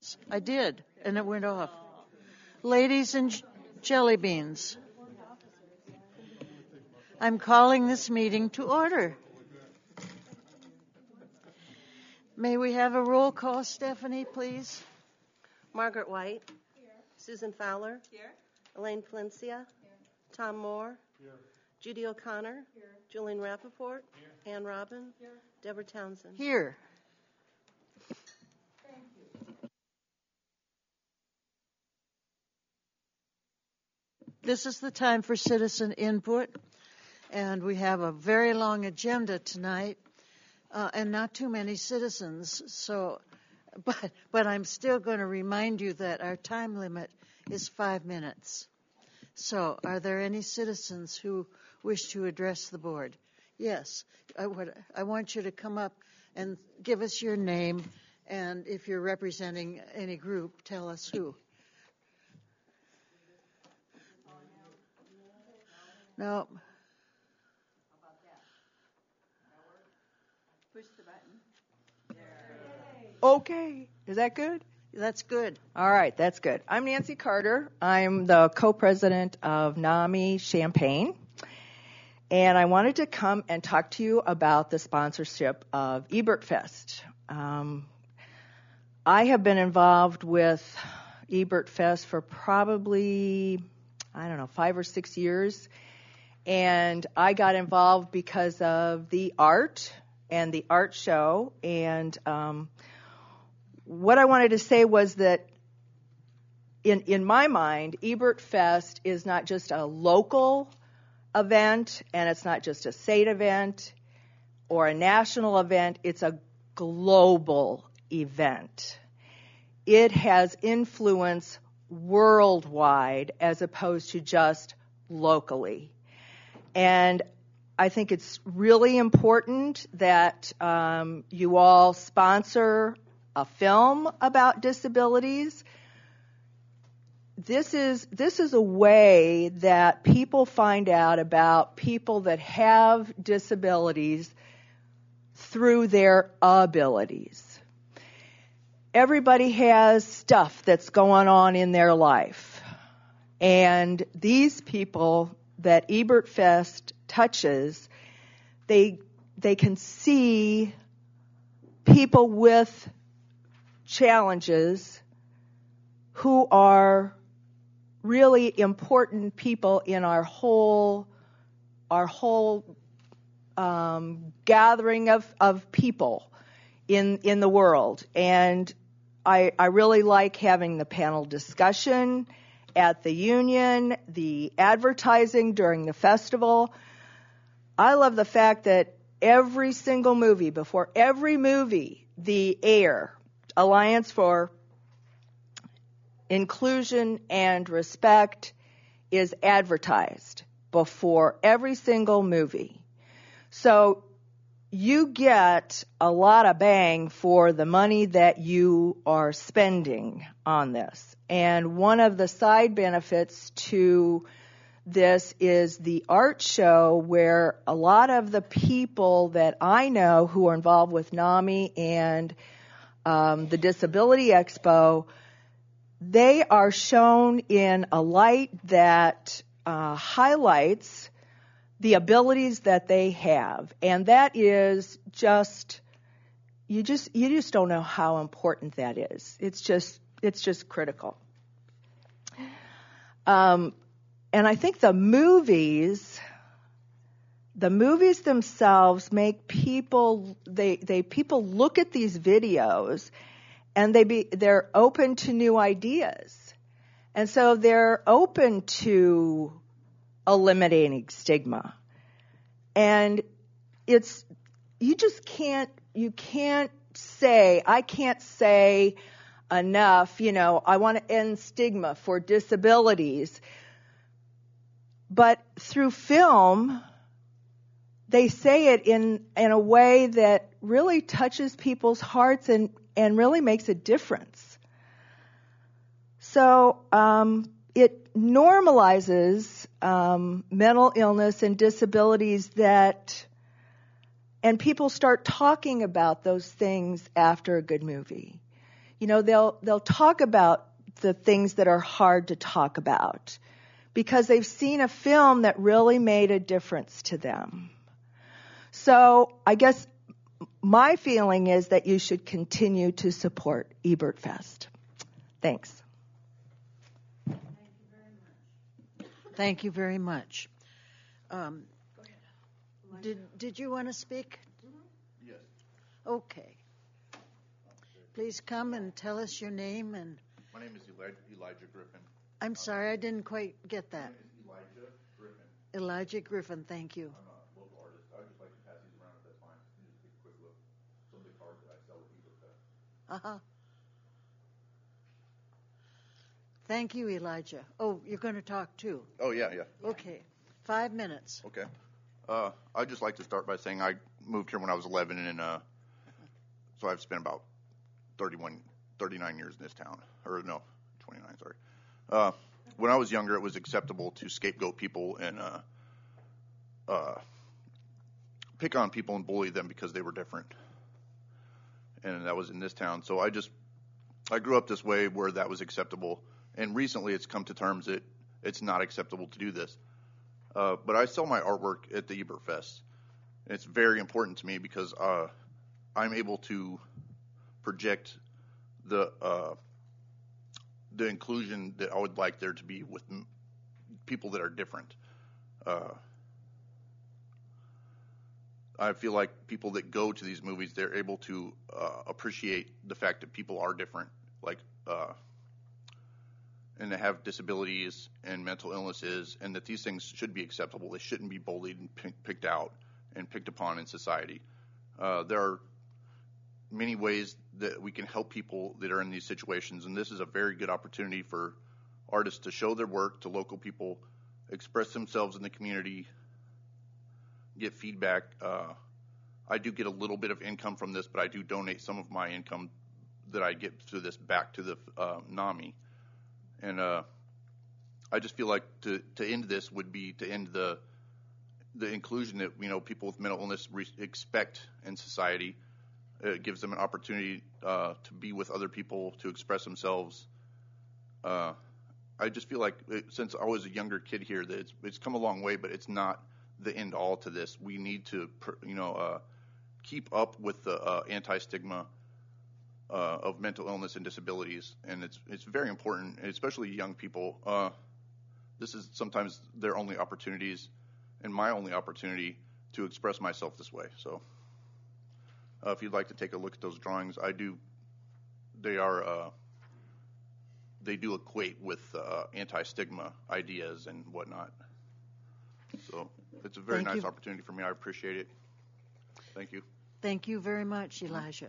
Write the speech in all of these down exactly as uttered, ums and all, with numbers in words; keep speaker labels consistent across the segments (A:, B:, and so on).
A: I did, and it went off. Ladies and jelly beans, I'm calling this meeting to order. May we have a roll call, Stephanie, please?
B: Margaret White. Here. Susan Fowler. Here. Elaine Palencia. Here. Tom Moore. Here. Judy O'Connor. Here. Julian Rappaport. Here. Ann Robin. Here. Deborah Townsend.
A: Here.
C: Thank you.
A: This is the time for citizen input, and we have a very long agenda tonight. Uh, and not too many citizens, so, but, but I'm still going to remind you that our time limit is five minutes. So, are there any citizens who wish to address the board? Yes, I, would, I want you to come up and give us your name, and if you're representing any group, tell us who. No.
C: Push the button. There.
D: Okay. Is that good?
A: That's good.
D: All right. That's good. I'm Nancy Carter. I'm the co-president of NAMI Champaign. And I wanted to come and talk to you about the sponsorship of Ebert Fest. Um, I have been involved with Ebert Fest for probably, I don't know, five or six years. And I got involved because of the art and the art show. And um, what I wanted to say was that in in my mind, Ebert Fest is not just a local event, and it's not just a state event or a national event. It's a global event. It has influence worldwide as opposed to just locally. And I think it's really important that um, you all sponsor a film about disabilities. This is this is a way that people find out about people that have disabilities through their abilities. Everybody has stuff that's going on in their life. And these people that Ebert Fest touches, they they can see people with challenges who are really important people in our whole our whole um, gathering of, of people in in the world. And I I really like having the panel discussion at the union, the advertising during the festival. I love the fact that every single movie, before every movie, the A I R, Alliance for Inclusion and Respect, is advertised before every single movie. So you get a lot of bang for the money that you are spending on this. And one of the side benefits to this is the art show, where a lot of the people that I know who are involved with NAMI and um, the Disability Expo, they are shown in a light that uh, highlights the abilities that they have. And that is just, you just, you just don't know how important that is. It's just, it's just critical. Um, and I think the movies, the movies themselves make people, they, they, people look at these videos and they be, they're open to new ideas. And so they're open to eliminating stigma. And it's, you just can't, you can't say, I can't say enough, you know, I want to end stigma for disabilities. But through film, they say it in, in a way that really touches people's hearts and, and really makes a difference. So um, it normalizes um, mental illness and disabilities that, and people start talking about those things after a good movie. you know, they'll they'll talk about the things that are hard to talk about because they've seen a film that really made a difference to them. So I guess my feeling is that you should continue to support Ebert Fest. Thanks.
A: Thank you very much. Um, did did you want to speak?
E: Yes.
A: Okay. Please come and tell us your name and.
E: My name is Elijah, Elijah Griffin.
A: I'm sorry, I didn't quite get that.
E: My name is Elijah Griffin.
A: Elijah Griffin, thank you.
E: I'm a local artist. I would just like to pass these around if that's fine. You just take a quick look. Some of the cards that I sell at Ebert Fest.
A: Uh-huh. Thank you, Elijah. Oh, you're going to talk too.
E: Oh, yeah, yeah.
A: Okay. Five minutes.
E: Okay. Uh, I'd just like to start by saying I moved here when I was eleven, and uh, so I've spent about thirty-one, thirty-nine years in this town. Or no, twenty-nine, sorry. Uh, when I was younger, it was acceptable to scapegoat people and uh, uh, pick on people and bully them because they were different. And that was in this town. So I just, I grew up this way where that was acceptable. And recently it's come to terms that it's not acceptable to do this. Uh, but I sell my artwork at the Ebert Fest. And it's very important to me because uh, I'm able to project the uh, the inclusion that I would like there to be with m- people that are different. Uh, I feel like people that go to these movies, they're able to uh, appreciate the fact that people are different, like, uh, and they have disabilities and mental illnesses, and that these things should be acceptable. They shouldn't be bullied and p- picked out and picked upon in society. Uh, there are many ways that we can help people that are in these situations, and this is a very good opportunity for artists to show their work to local people, express themselves in the community, get feedback. Uh, I do get a little bit of income from this, but I do donate some of my income that I get through this back to the uh, NAMI. And uh, I just feel like to, to end this would be to end the the inclusion that, you know, people with mental illness re- expect in society. It gives them an opportunity uh, to be with other people, to express themselves. Uh, I just feel like it, since I was a younger kid here, that it's, it's come a long way, but it's not the end all to this. We need to, you know, uh, keep up with the uh, anti-stigma uh, of mental illness and disabilities, and it's it's very important, especially young people. Uh, this is sometimes their only opportunities, and my only opportunity to express myself this way. So. Uh, if you'd like to take a look at those drawings, I do. They are. Uh, they do equate with uh, anti-stigma ideas and whatnot. So it's a very
A: Thank
E: nice
A: you.
E: opportunity for me. I appreciate it. Thank you.
A: Thank you very much, Elijah.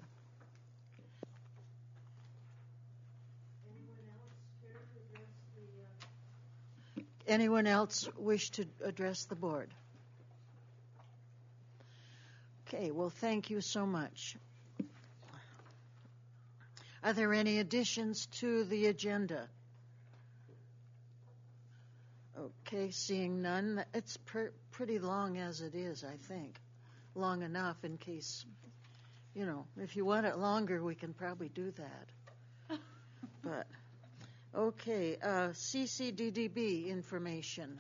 A: Anyone else wish to address the board? Okay, well, thank you so much. Are there any additions to the agenda? Okay, seeing none. It's pr- pretty long as it is, I think. Long enough in case, you know, if you want it longer, we can probably do that. But, okay, uh, C C D D B information.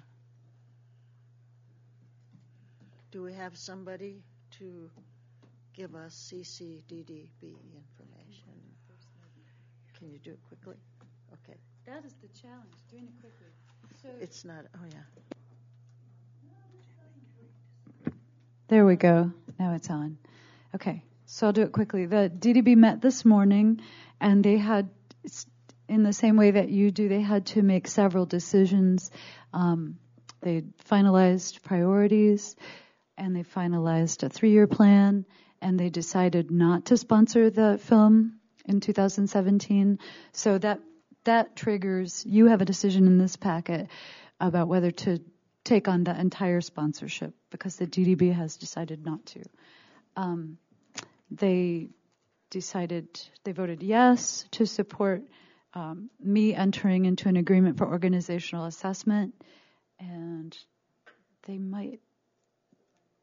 A: Do we have somebody to give us C C D D B information? Can you do it quickly? Okay.
C: That is the challenge, doing it quickly. So
A: It's not, oh yeah.
C: there we go. Now it's on. Okay, so I'll do it quickly. The D D B met this morning, and they had, in the same way that you do, they had to make several decisions. Um, they finalized priorities, and they finalized a three-year plan, and they decided not to sponsor the film in two thousand seventeen. So that that triggers, you have a decision in this packet about whether to take on the entire sponsorship, because the D D B has decided not to. Um, they decided, they voted yes to support um, me entering into an agreement for organizational assessment, and they might,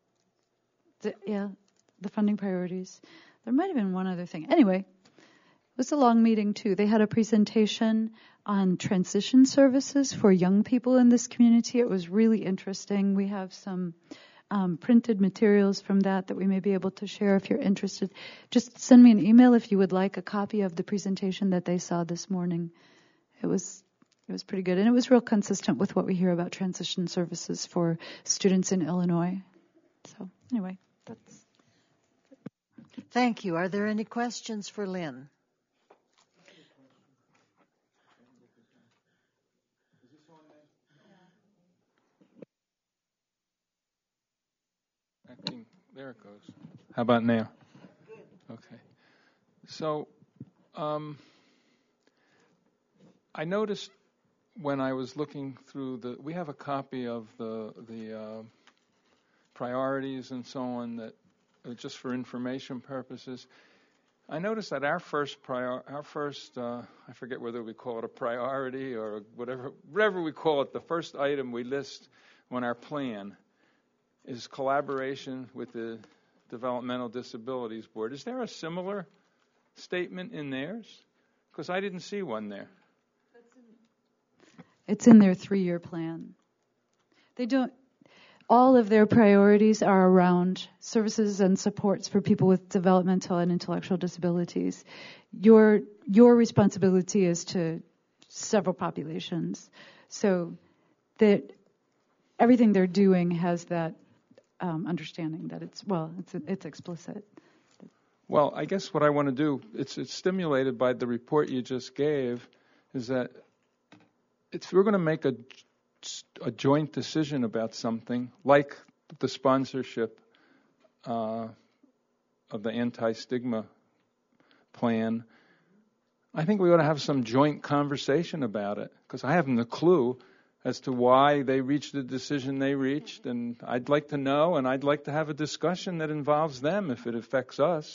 C: the, yeah, the funding priorities. There might have been one other thing. Anyway, It was a long meeting, too. They had a presentation on transition services for young people in this community. It was really interesting. We have some um, printed materials from that that we may be able to share if you're interested. Just send me an email if you would like a copy of the presentation that they saw this morning. It was it was pretty good, and it was real consistent with what we hear about transition services for students in Illinois. So anyway, that's...
A: Thank you. Are there any questions for Lynn?
F: Acting. There it goes. How about now? Okay. So, um, I noticed when I was looking through the, we have a copy of the the uh, priorities and so on that, uh, just for information purposes. I noticed that our first prior, our first, uh, I forget whether we call it a priority or whatever, whatever we call it, the first item we list on our plan is collaboration with the Developmental Disabilities Board. Is there a similar statement in theirs? Because I didn't see one there.
C: It's in their three-year plan. They don't, all of their priorities are around services and supports for people with developmental and intellectual disabilities. Your, your responsibility is to several populations. So that everything they're doing has that um, understanding that it's, well, it's, it's explicit.
F: Well, I guess what I want to do, it's, it's stimulated by the report you just gave, is that if we're going to make a, a joint decision about something, like the sponsorship uh, of the anti-stigma plan, I think we ought to have some joint conversation about it, because I haven't a clue as to why they reached the decision they reached, and I'd like to know, and I'd like to have a discussion that involves them if it affects us.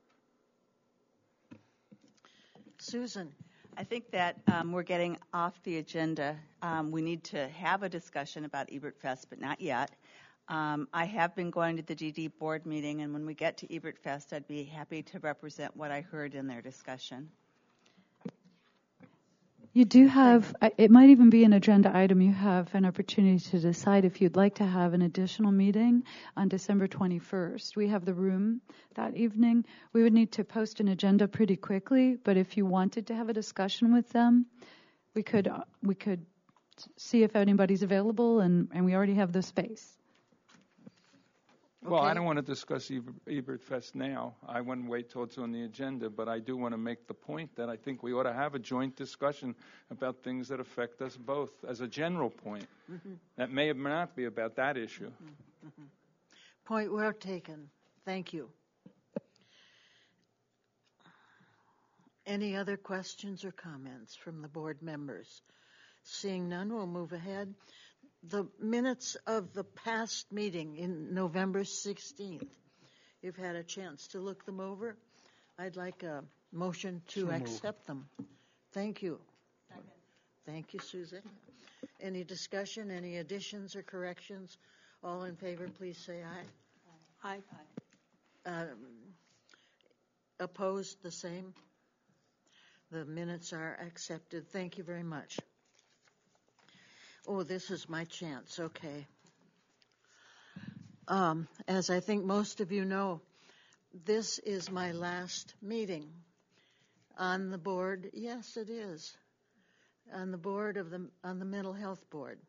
A: Susan.
G: I think that um, we're getting off the agenda. Um, we need to have a discussion about Ebertfest, but not yet. Um, I have been going to the D D board meeting, and when we get to Ebertfest, I'd be happy to represent what I heard in their discussion.
C: You do have, it might even be an agenda item, you have an opportunity to decide if you'd like to have an additional meeting on December twenty-first. We have the room that evening. We would need to post an agenda pretty quickly, but if you wanted to have a discussion with them, we could we could see if anybody's available, and, and we already have the space.
F: Well,
A: Okay.
F: I don't want to discuss Eber- Ebertfest now. I want to wait till it's on the agenda, but I do want to make the point that I think we ought to have a joint discussion about things that affect us both as a general point. Mm-hmm. That may or may not be about that issue.
A: Mm-hmm. Mm-hmm. Point well taken. Thank you. Any other questions or comments from the board members? Seeing none, we'll move ahead. The minutes of the past meeting in November sixteenth, you've had a chance to look them over. I'd like a motion to
H: So
A: accept them. Thank you. Second. Thank you, Susan. Any discussion, any additions or corrections? All in favor, please say aye.
G: Aye.
A: Um, opposed, the same? The minutes are accepted. Thank you very much. Oh, this is my chance. Okay. Um, as I think most of you know, this is my last meeting on the board. Yes, it is. On the board of the on the mental health board.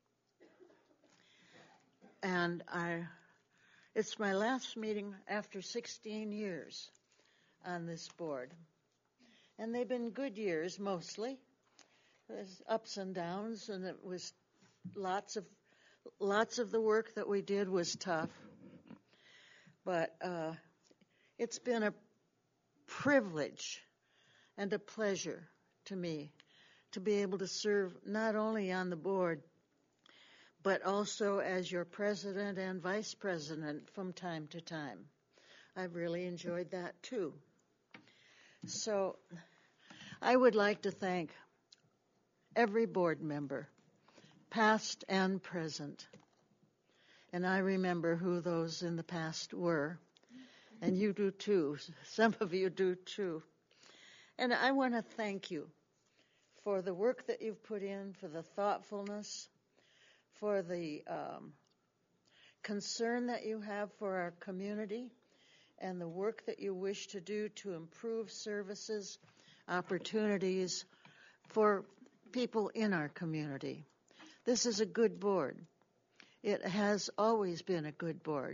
A: And I it's my last meeting after sixteen years on this board. And they've been good years mostly. There's ups and downs, and it was lots of lots of the work that we did was tough. But uh, it's been a privilege and a pleasure to me to be able to serve not only on the board, but also as your president and vice president from time to time. I've really enjoyed that too. So I would like to thank every board member, past and present. And I remember who those in the past were. And you do too. Some of you do too. And I want to thank you for the work that you've put in, for the thoughtfulness, for the um, concern that you have for our community, and the work that you wish to do to improve services, opportunities for people in our community. This is a good board. It has always been a good board.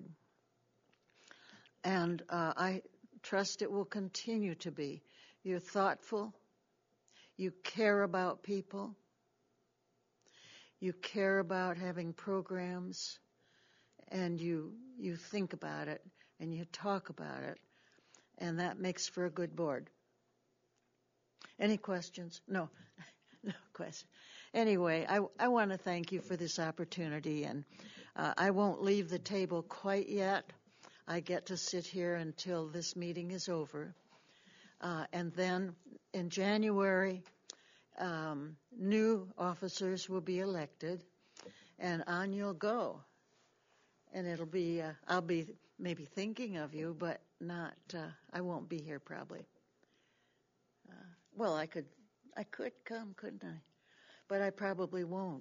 A: And uh, I trust it will continue to be. You're thoughtful. You care about people. You care about having programs. And you you think about it and you talk about it. And that makes for a good board. Any questions? No. No question. Anyway, I, I want to thank you for this opportunity. And uh, I won't leave the table quite yet. I get to sit here until this meeting is over. Uh, and then in January, um, new officers will be elected, and on you'll go. And it'll be, uh, I'll be maybe thinking of you, but not, uh, I won't be here probably. Uh, well, I could, I could come, couldn't I? But I probably won't.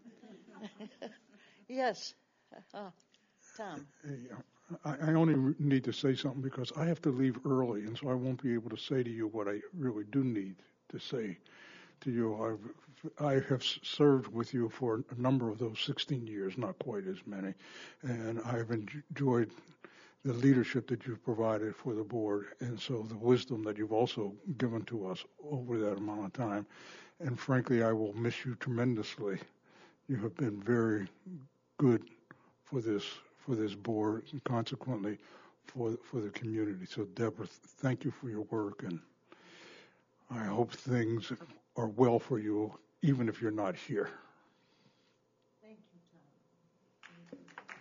A: Yes, uh, Tom.
H: Hey, I, I only need to say something because I have to leave early, and so I won't be able to say to you what I really do need to say to you. I've, I have served with you for a number of those sixteen years, not quite as many, and I've enjoyed the leadership that you've provided for the board, and so the wisdom that you've also given to us over that amount of time. And frankly, I will miss you tremendously. You have been very good for this for this board, and consequently for for the community. So, Deborah, thank you for your work, and I hope things are well for you, even if you're not here.
A: Thank you, Tom.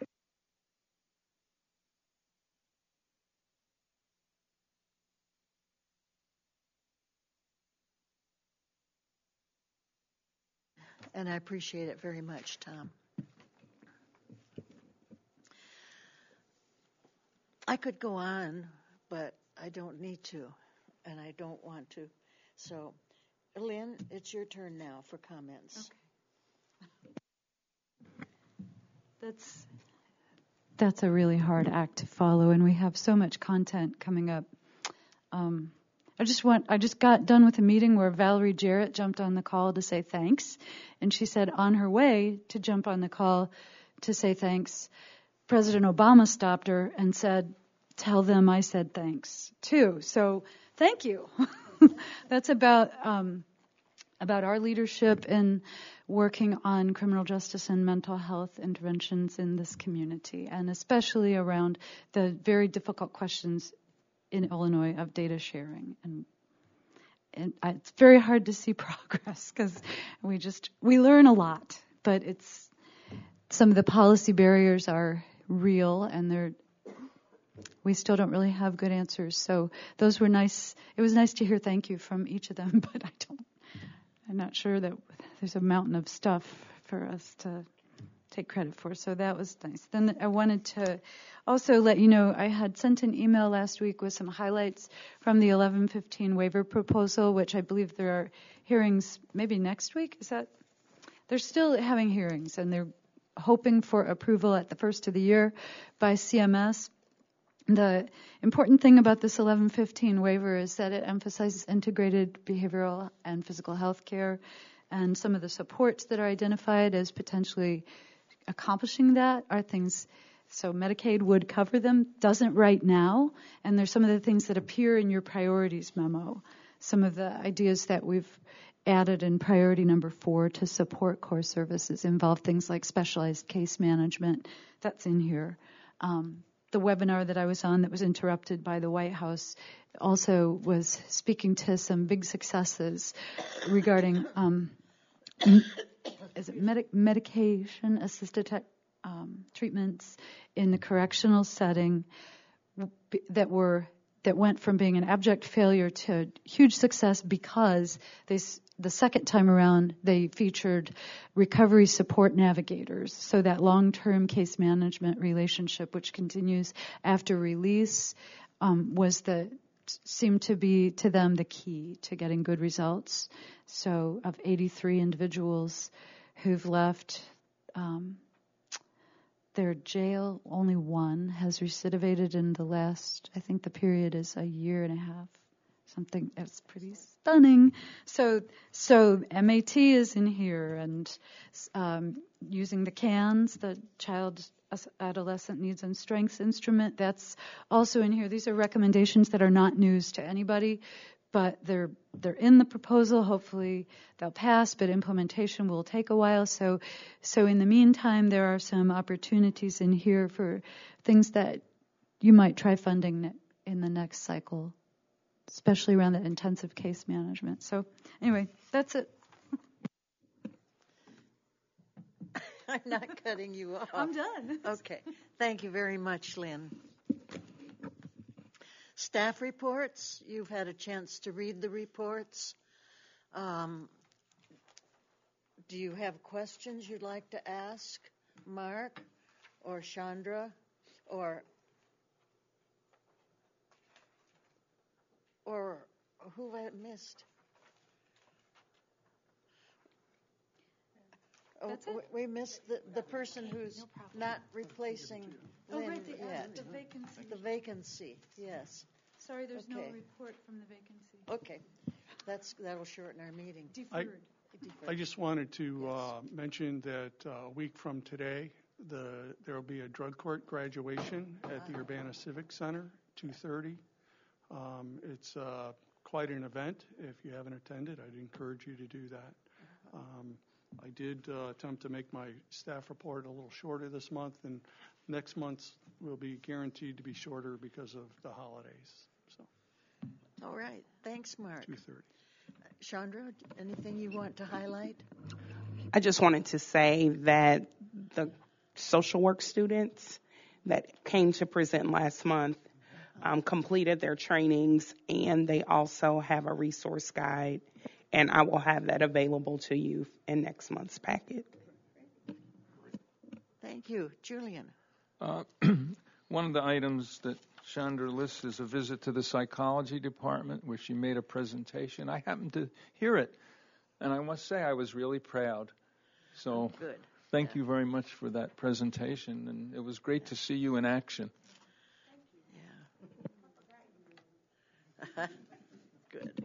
A: And I appreciate it very much, Tom. I could go on, but I don't need to, and I don't want to. So, Lynn, it's your turn now for comments.
C: Okay. That's that's a really hard act to follow, and we have so much content coming up. Um, I just want I just got done with a meeting where Valerie Jarrett jumped on the call to say thanks, and she said on her way to jump on the call to say thanks, President Obama stopped her and said, "Tell them I said thanks too." So thank you. That's about um, about our leadership in working on criminal justice and mental health interventions in this community, and especially around the very difficult questions in Illinois of data sharing. And, and I, it's very hard to see progress because we just we learn a lot, but it's some of the policy barriers are real, and they're we still don't really have good answers. So those were nice. It was nice to hear thank you from each of them, but I don't, I'm not sure that there's a mountain of stuff for us to take credit for. So that was nice. Then I wanted to also let you know I had sent an email last week with some highlights from the eleven fifteen waiver proposal, which I believe there are hearings maybe next week. Is that? They're still having hearings, and they're hoping for approval at the first of the year by C M S. The important thing about this eleven fifteen waiver is that it emphasizes integrated behavioral and physical health care, and some of the supports that are identified as potentially accomplishing that are things, so Medicaid would cover them, doesn't right now, and there's some of the things that appear in your priorities memo, some of the ideas that we've added in priority number four to support core services involve things like specialized case management. That's in here. Um, The webinar that I was on that was interrupted by the White House also was speaking to some big successes regarding um, is it medic- medication-assisted te- um, treatments in the correctional setting that were that went from being an abject failure to huge success because they the second time around, they featured recovery support navigators. So that long-term case management relationship, which continues after release, um, was the seemed to be, to them, the key to getting good results. So of eighty-three individuals who've left um, their jail, only one has recidivated in the last, I think the period is a year and a half. Something that's pretty stunning. So, so M A T is in here, and um, using the CANS, the Child Adolescent Needs and Strengths Instrument, that's also in here. These are recommendations that are not news to anybody, but they're they're in the proposal. Hopefully they'll pass, but implementation will take a while. So, so in the meantime, there are some opportunities in here for things that you might try funding in the next cycle, especially around the intensive case management. So anyway, that's it.
A: I'm not cutting you off.
C: I'm done.
A: Okay. Thank you very much, Lynn. Staff reports. You've had a chance to read the reports. Um, do you have questions you'd like to ask Mark or Chandra or or who I missed? Oh,
C: That's it?
A: we we missed the, the person who's not replacing
C: Oh,
A: Lynn
C: right, the, uh,
A: yet.
C: the vacancy.
A: The vacancy, yes.
C: Sorry, there's no
A: Okay.
C: report from the vacancy.
A: Okay, that's, that'll shorten our meeting.
C: Deferred.
H: I just wanted to uh, mention that uh, a week from today, the there will be a drug court graduation at the Urbana Civic Center, two thirty. Um, it's uh, quite an event. If you haven't attended, I'd encourage you to do that. Um, I did uh, attempt to make my staff report a little shorter this month, and next month's will be guaranteed to be shorter because of the holidays. So,
A: All right, thanks, Mark.
H: two thirty.
A: Chandra, anything you want to highlight?
I: I just wanted to say that the social work students that came to present last month um, completed their trainings, and they also have a resource guide, and I will have that available to you in next month's packet.
A: Thank you. Julian?
F: Uh, one of the items that Chandra lists is a visit to the psychology department where she made a presentation. I happened to hear it, and I must say I was really proud. So
A: Oh, good.
F: thank you very much for that presentation, and it was great to see you in action.
A: Yeah. Good.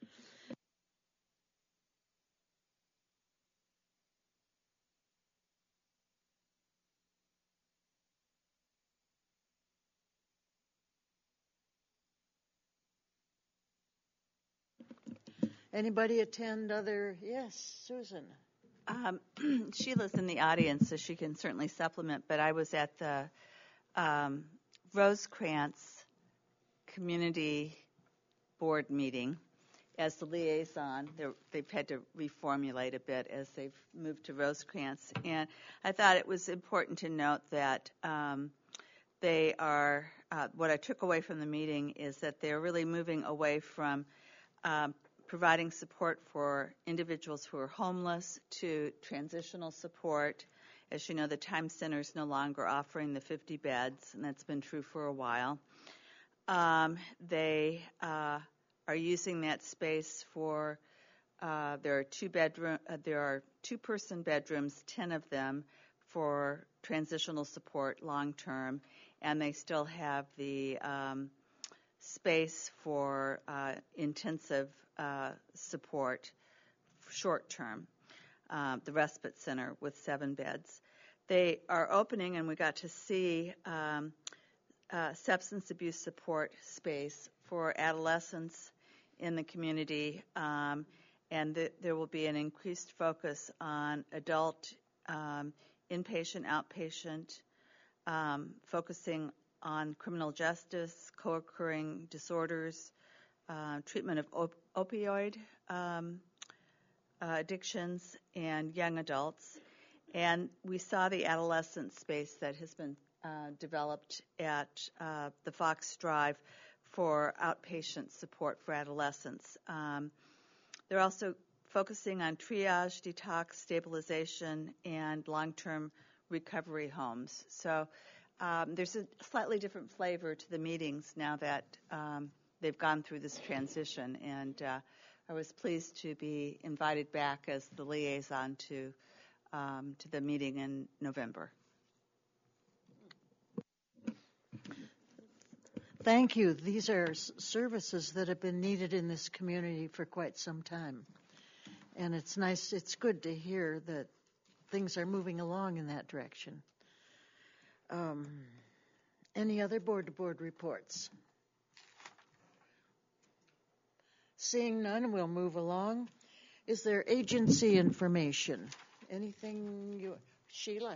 A: Anybody attend other? Yes, Susan.
G: Um, Sheila's in the audience, so she can certainly supplement, but I was at the um, Rosecrans Community Board meeting as the liaison. They're, they've had to reformulate a bit as they've moved to Rosecrans. And I thought it was important to note that um, they are, uh, what I took away from the meeting is that they're really moving away from um, providing support for individuals who are homeless to transitional support. As you know, the Time Center is no longer offering the fifty beds, and that's been true for a while. Um, they uh, are using that space for, uh, there are two bedroom, uh, there are two-person bedrooms, ten of them, for transitional support long-term, and they still have the um, space for uh, intensive uh, support short-term, uh, the respite center with seven beds. They are opening, and we got to see um, uh, substance abuse support space for adolescents in the community, um, and th- there will be an increased focus on adult um, inpatient, outpatient, um, focusing on criminal justice, co-occurring disorders, uh, treatment of op- opioid um, uh, addictions, and young adults. And we saw the adolescent space that has been uh, developed at uh, the Fox Drive for outpatient support for adolescents. Um, they're also focusing on triage, detox, stabilization, and long-term recovery homes. So um, there's a slightly different flavor to the meetings now that um, they've gone through this transition, and uh, I was pleased to be invited back as the liaison to um, to the meeting in November.
A: Thank you. These are s- services that have been needed in this community for quite some time. And it's nice, it's good to hear that things are moving along in that direction. Um, any other board-to-board reports? Seeing none, we'll move along. Is there agency information? Anything you, Sheila?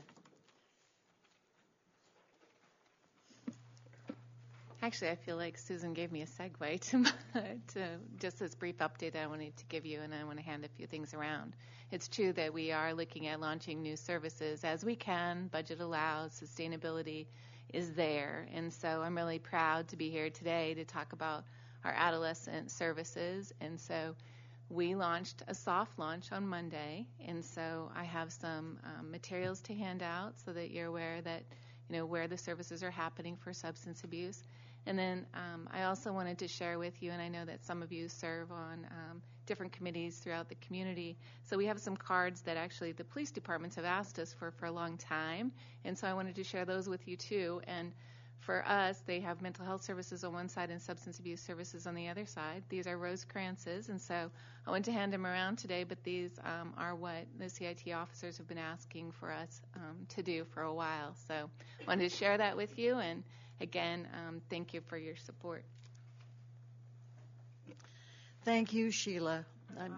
J: Actually, I feel like Susan gave me a segue to, to just this brief update that I wanted to give you, and I want to hand a few things around. It's true that we are looking at launching new services as we can, budget allows, sustainability is there, and so I'm really proud to be here today to talk about our adolescent services. And so we launched a soft launch on Monday, and so I have some um, materials to hand out so that you're aware that, you know, where the services are happening for substance abuse. And then um, I also wanted to share with you, and I know that some of you serve on um, different committees throughout the community, so we have some cards that actually the police departments have asked us for for a long time, and so I wanted to share those with you too. And for us, they have mental health services on one side and substance abuse services on the other side. These are Rosecrances, and so I went to hand them around today, but these um, are what the C I T officers have been asking for us um, to do for a while. So I wanted to share that with you, and again, um, thank you for your support.
A: Thank you, Sheila. I'm,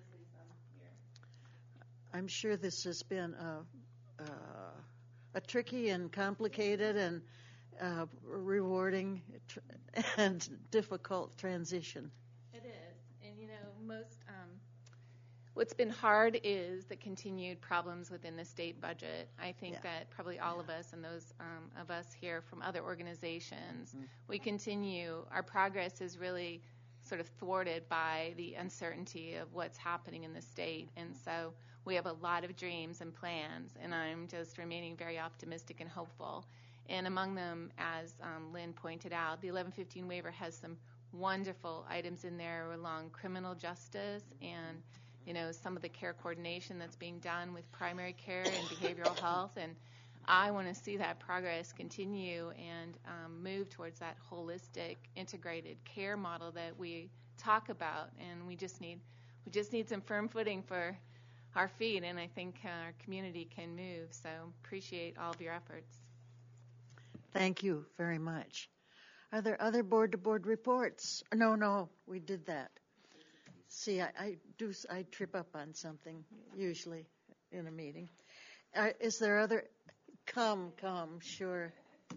A: I'm sure this has been a, a, a tricky and complicated and uh, rewarding tr- and difficult transition.
J: It is. And, you know, most um, what's been hard is the continued problems within the state budget. I think
A: Yeah.
J: that probably all of us and those um, of us here from other organizations,
A: Mm.
J: we continue, our progress is really sort of thwarted by the uncertainty of what's happening in the state. And so we have a lot of dreams and plans, and I'm just remaining very optimistic and hopeful. And among them, as um, Lynn pointed out, the eleven fifteen waiver has some wonderful items in there along criminal justice and, you know, some of the care coordination that's being done with primary care and behavioral health. And I want to see that progress continue and um, move towards that holistic, integrated care model that we talk about. And we just need, we just need some firm footing for our feet, and I think uh, our community can move. So appreciate all of your efforts.
A: Thank you very much. Are there other board-to-board reports? No, no, we did that. See, I, I do. I trip up on something usually in a meeting. Uh, is there other? Come, come, sure.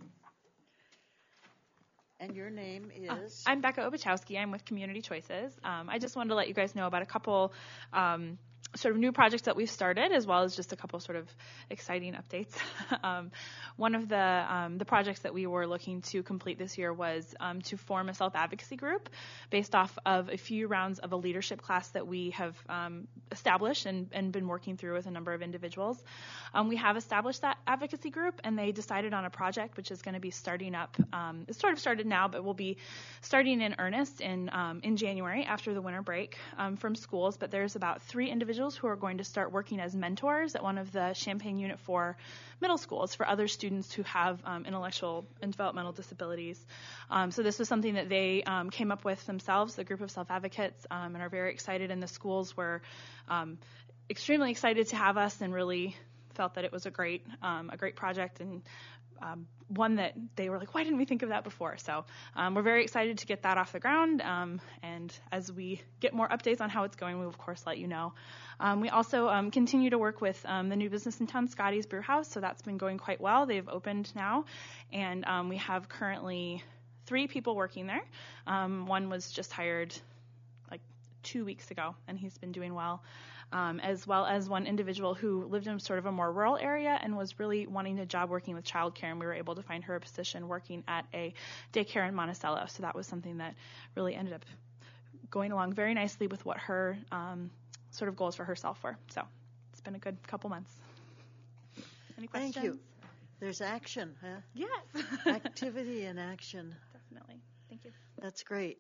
A: And your name is?
K: Uh, I'm Becca Obachowski. I'm with Community Choices. Um, I just wanted to let you guys know about a couple um, sort of new projects that we've started, as well as just a couple sort of exciting updates. um, one of the um, the projects that we were looking to complete this year was um, to form a self-advocacy group based off of a few rounds of a leadership class that we have um, established and, and been working through with a number of individuals. Um, we have established that advocacy group, and they decided on a project which is going to be starting up. Um, it's sort of started now, but we'll be starting in earnest in um, in January after the winter break um, from schools. But there's about three individuals who are going to start working as mentors at one of the Champaign Unit four middle schools for other students who have um, intellectual and developmental disabilities. Um, so this was something that they um, came up with themselves, the group of self-advocates, um, and are very excited. And the schools were um, extremely excited to have us and really felt that it was a great um, a great project and um, one that they were like, why didn't we think of that before? So um, we're very excited to get that off the ground. Um, and as we get more updates on how it's going, we will, of course, let you know. Um, we also um, continue to work with um, the new business in town, Scotty's Brew House. So that's been going quite well. They've opened now. And um, we have currently three people working there. Um, one was just hired like two weeks ago, and he's been doing well. Um, as well as one individual who lived in sort of a more rural area and was really wanting a job working with childcare, and we were able to find her a position working at a daycare in Monticello. So that was something that really ended up going along very nicely with what her um, sort of goals for herself were. So it's been a good couple months. Any questions?
A: Thank you. There's action, huh?
K: Yes.
A: Activity and action.
K: Definitely. Thank you.
A: That's great.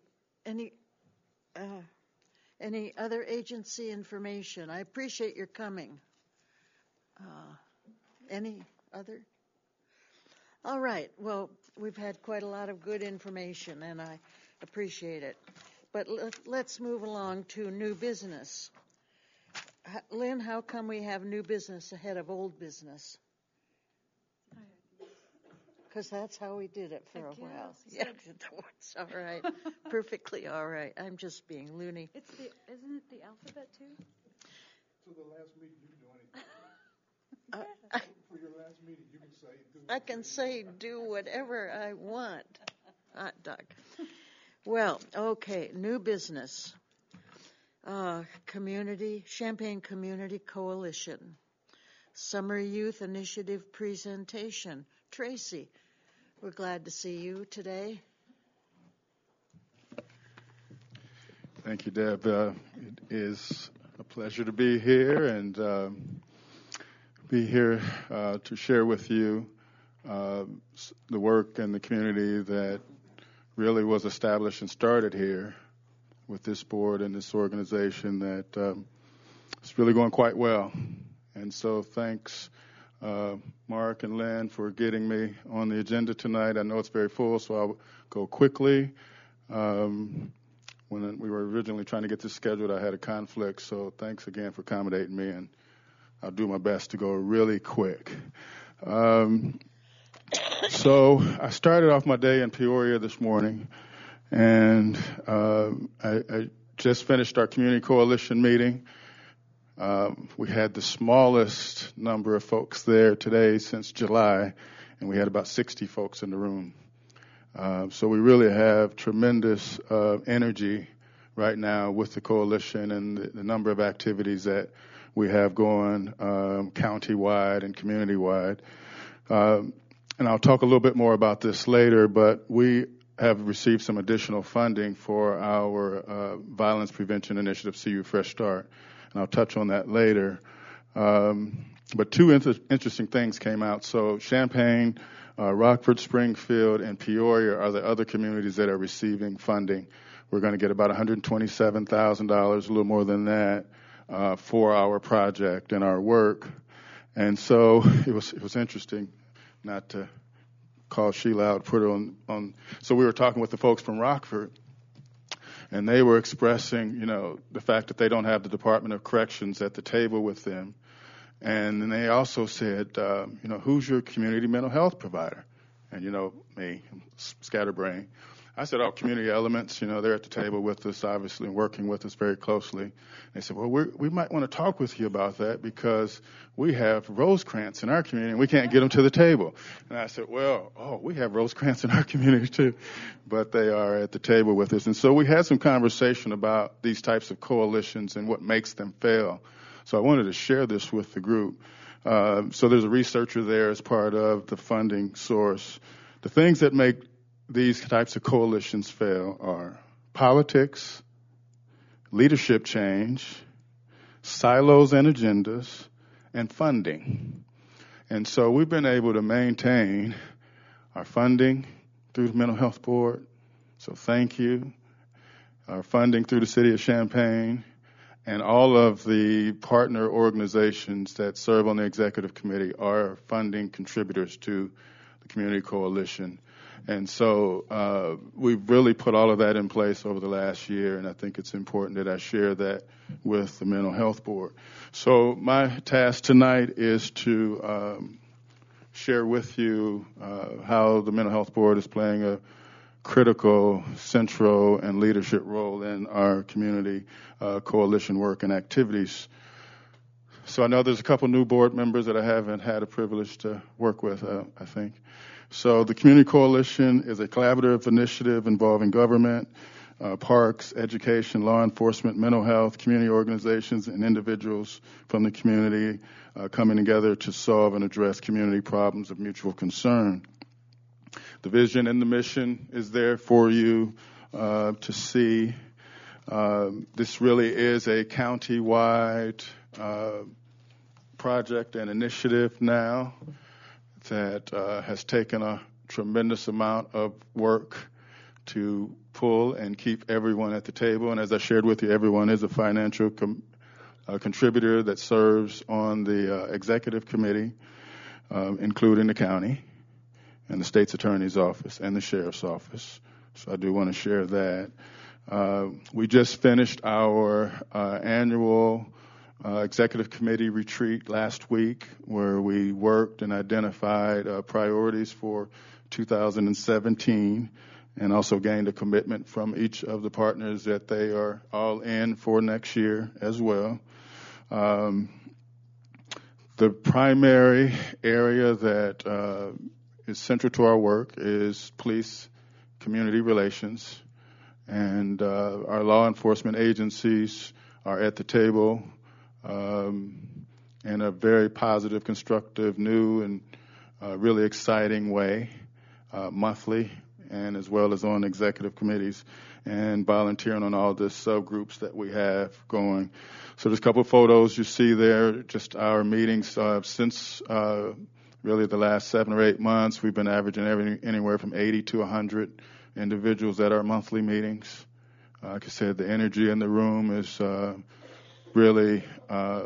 A: any uh, any other agency information? I appreciate your coming. Uh, any other? All right. Well, we've had quite a lot of good information, and I appreciate it. But let, let's move along to new business. H- Lynn, how come we have new business ahead of old business? Because that's how we did it for
C: I
A: a
C: guess.
A: while. Yeah, it's all right. Perfectly all right. I'm just being loony.
C: It's the, isn't it the alphabet too?
H: So the last meeting, you can do anything.
A: Uh, I,
H: For your last meeting, you can say. Do
A: I can say do whatever I want. Hot dog. Well, okay, new business. Uh, community, Champaign Community Coalition. Summer Youth Initiative presentation. Tracy, we're glad to see you today.
L: Thank you, Deb. Uh, it is a pleasure to be here and um, be here uh, to share with you uh, the work and the community that really was established and started here with this board and this organization that um, is really going quite well. And so thanks, uh, Mark and Lynn, for getting me on the agenda tonight. I know it's very full, so I'll go quickly. Um, when we were originally trying to get this scheduled, I had a conflict, so thanks again for accommodating me, and I'll do my best to go really quick. Um, so I started off my day in Peoria this morning, and uh, I, I just finished our community coalition meeting. Um, we had the smallest number of folks there today since July, and we had about sixty folks in the room. Uh, so we really have tremendous uh, energy right now with the coalition and the, the number of activities that we have going um, county-wide and community-wide. Um, and I'll talk a little bit more about this later, but we have received some additional funding for our uh, violence prevention initiative, C U Fresh Start, and I'll touch on that later. Um, but two inter- interesting things came out. So Champaign, uh, Rockford, Springfield, and Peoria are the other communities that are receiving funding. We're going to get about one hundred twenty-seven thousand dollars, a little more than that, uh, for our project and our work. And so it was it was interesting, not to call Sheila out, put her on, on. So we were talking with the folks from Rockford, and they were expressing, you know, the fact that they don't have the Department of Corrections at the table with them. And then they also said, uh, you know, who's your community mental health provider? And, you know, me, scatterbrain. I said, oh, Community Elements, you know, they're at the table with us, obviously, and working with us very closely. They said, well, we're, we might want to talk with you about that because we have Rosecrance in our community and we can't get them to the table. And I said, well, oh, we have Rosecrance in our community too, but they are at the table with us. And so we had some conversation about these types of coalitions and what makes them fail. So I wanted to share this with the group. Uh, so there's a researcher there as part of the funding source. The things that make these types of coalitions fail are politics, leadership change, silos and agendas, and funding. And so we've been able to maintain our funding through the Mental Health Board. So thank you. Our funding through the City of Champaign and all of the partner organizations that serve on the executive committee are funding contributors to the Community Coalition. And so uh, we've really put all of that in place over the last year, and I think it's important that I share that with the Mental Health Board. So my task tonight is to um, share with you uh, how the Mental Health Board is playing a critical, central, and leadership role in our community uh, coalition work and activities. So I know there's a couple new board members that I haven't had a privilege to work with, uh, I think. So the Community Coalition is a collaborative initiative involving government, uh, parks, education, law enforcement, mental health, community organizations, and individuals from the community uh, coming together to solve and address community problems of mutual concern. The vision and the mission is there for you uh, to see. Uh, this really is a county-wide uh, project and initiative now that uh, has taken a tremendous amount of work to pull and keep everyone at the table. And as I shared with you, everyone is a financial com- uh, contributor that serves on the uh, executive committee, um, including the county and the state's attorney's office and the sheriff's office. So I do want to share that. Uh, we just finished our uh, annual uh, executive committee retreat last week, where we worked and identified uh, priorities for two thousand seventeen, and also gained a commitment from each of the partners that they are all in for next year as well. Um, the primary area that uh, is central to our work is police community relations, and uh, our law enforcement agencies are at the table um, in a very positive, constructive, new, and uh, really exciting way, uh, monthly, and as well as on executive committees, and volunteering on all the subgroups that we have going. So there's a couple of photos you see there, just our meetings uh, since uh, really the last seven or eight months. We've been averaging every, anywhere from eighty to one hundred individuals at our monthly meetings. Uh, like I said, the energy in the room is uh, really uh,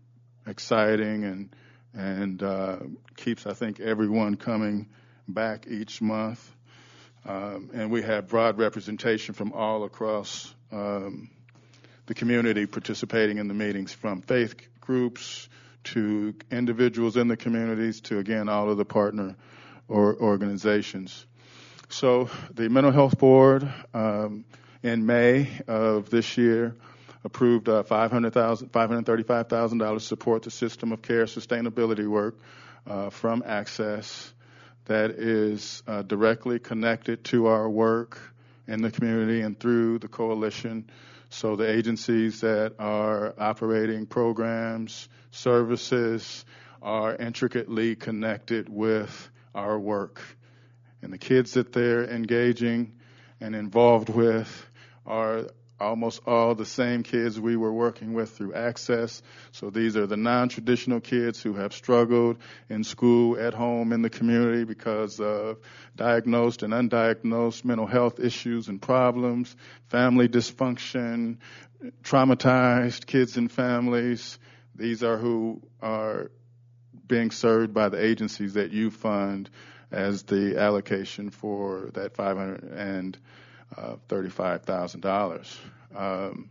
L: exciting and and uh, keeps, I think, everyone coming back each month. Um, and we have broad representation from all across um, the community participating in the meetings, from faith groups to individuals in the communities to, again, all of the partner or organizations. So the Mental Health Board um, in May of this year approved uh, five hundred thousand dollars, five hundred thirty-five thousand dollars to support the system of care sustainability work uh, from Access that is uh, directly connected to our work in the community and through the coalition. So the agencies that are operating programs, services, are intricately connected with our work. And the kids that they're engaging and involved with are almost all the same kids we were working with through Access. So these are the non-traditional kids who have struggled in school, at home, in the community because of diagnosed and undiagnosed mental health issues and problems, family dysfunction, traumatized kids and families. These are who are being served by the agencies that you fund as the allocation for that five hundred thirty-five thousand dollars. Um,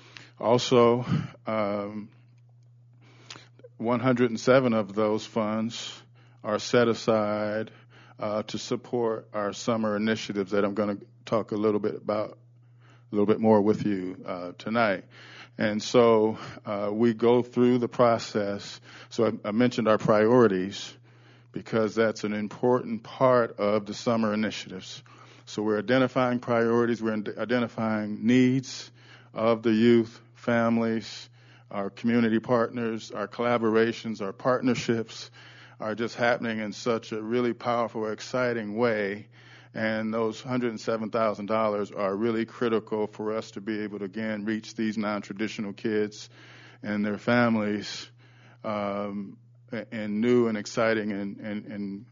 L: also, um, one hundred seven of those funds are set aside uh, to support our summer initiatives that I'm going to talk a little bit about, a little bit more with you uh, tonight. And so uh, we go through the process. So I, I mentioned our priorities because that's an important part of the summer initiatives. So we're identifying priorities, we're identifying needs of the youth, families, our community partners, our collaborations, our partnerships are just happening in such a really powerful, exciting way. And those one hundred seven thousand dollars are really critical for us to be able to, again, reach these non-traditional kids and their families um, in new and exciting and, and, and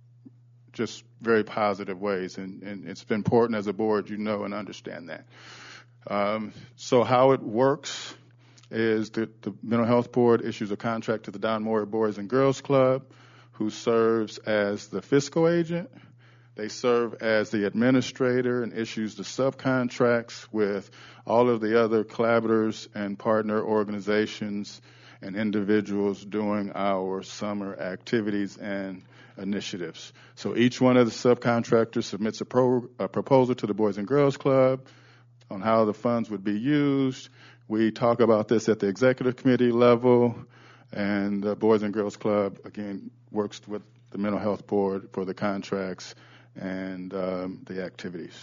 L: just very positive ways. And, and it's been important as a board, you know and understand that. Um, so how it works is that the Mental Health Board issues a contract to the Don Moore Boys and Girls Club, who serves as the fiscal agent. They serve as the administrator and issues the subcontracts with all of the other collaborators and partner organizations and individuals doing our summer activities and initiatives. So each one of the subcontractors submits a, pro, a proposal to the Boys and Girls Club on how the funds would be used. We talk about this at the executive committee level, and the Boys and Girls Club, again, works with the Mental Health Board for the contracts and um, the activities.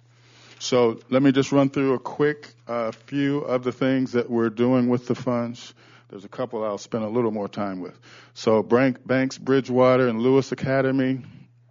L: So let me just run through a quick uh, few of the things that we're doing with the funds. There's a couple I'll spend a little more time with. So Banks, Bridgewater, and Lewis Academy,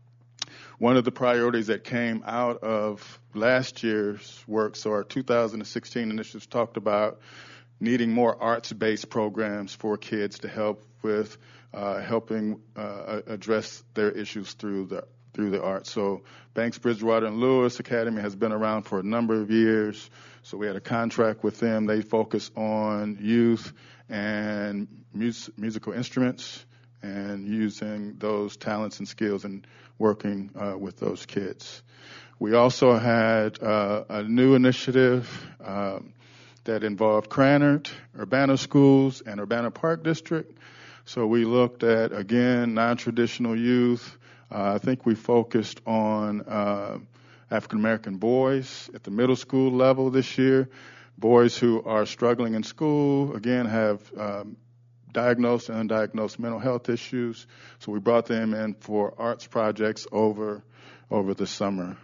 L: one of the priorities that came out of last year's work, so our two thousand sixteen initiatives talked about needing more arts-based programs for kids to help with uh, helping uh, address their issues through the through the arts. So Banks, Bridgewater, and Lewis Academy has been around for a number of years. So we had a contract with them. They focus on youth and mus- musical instruments and using those talents and skills and working uh, with those kids. We also had uh, a new initiative um, that involved Krannert, Urbana Schools, and Urbana Park District. So we looked at, again, non-traditional youth. Uh, I think we focused on uh, African-American boys at the middle school level this year, boys who are struggling in school, again, have um, diagnosed and undiagnosed mental health issues. So we brought them in for arts projects over over the summer.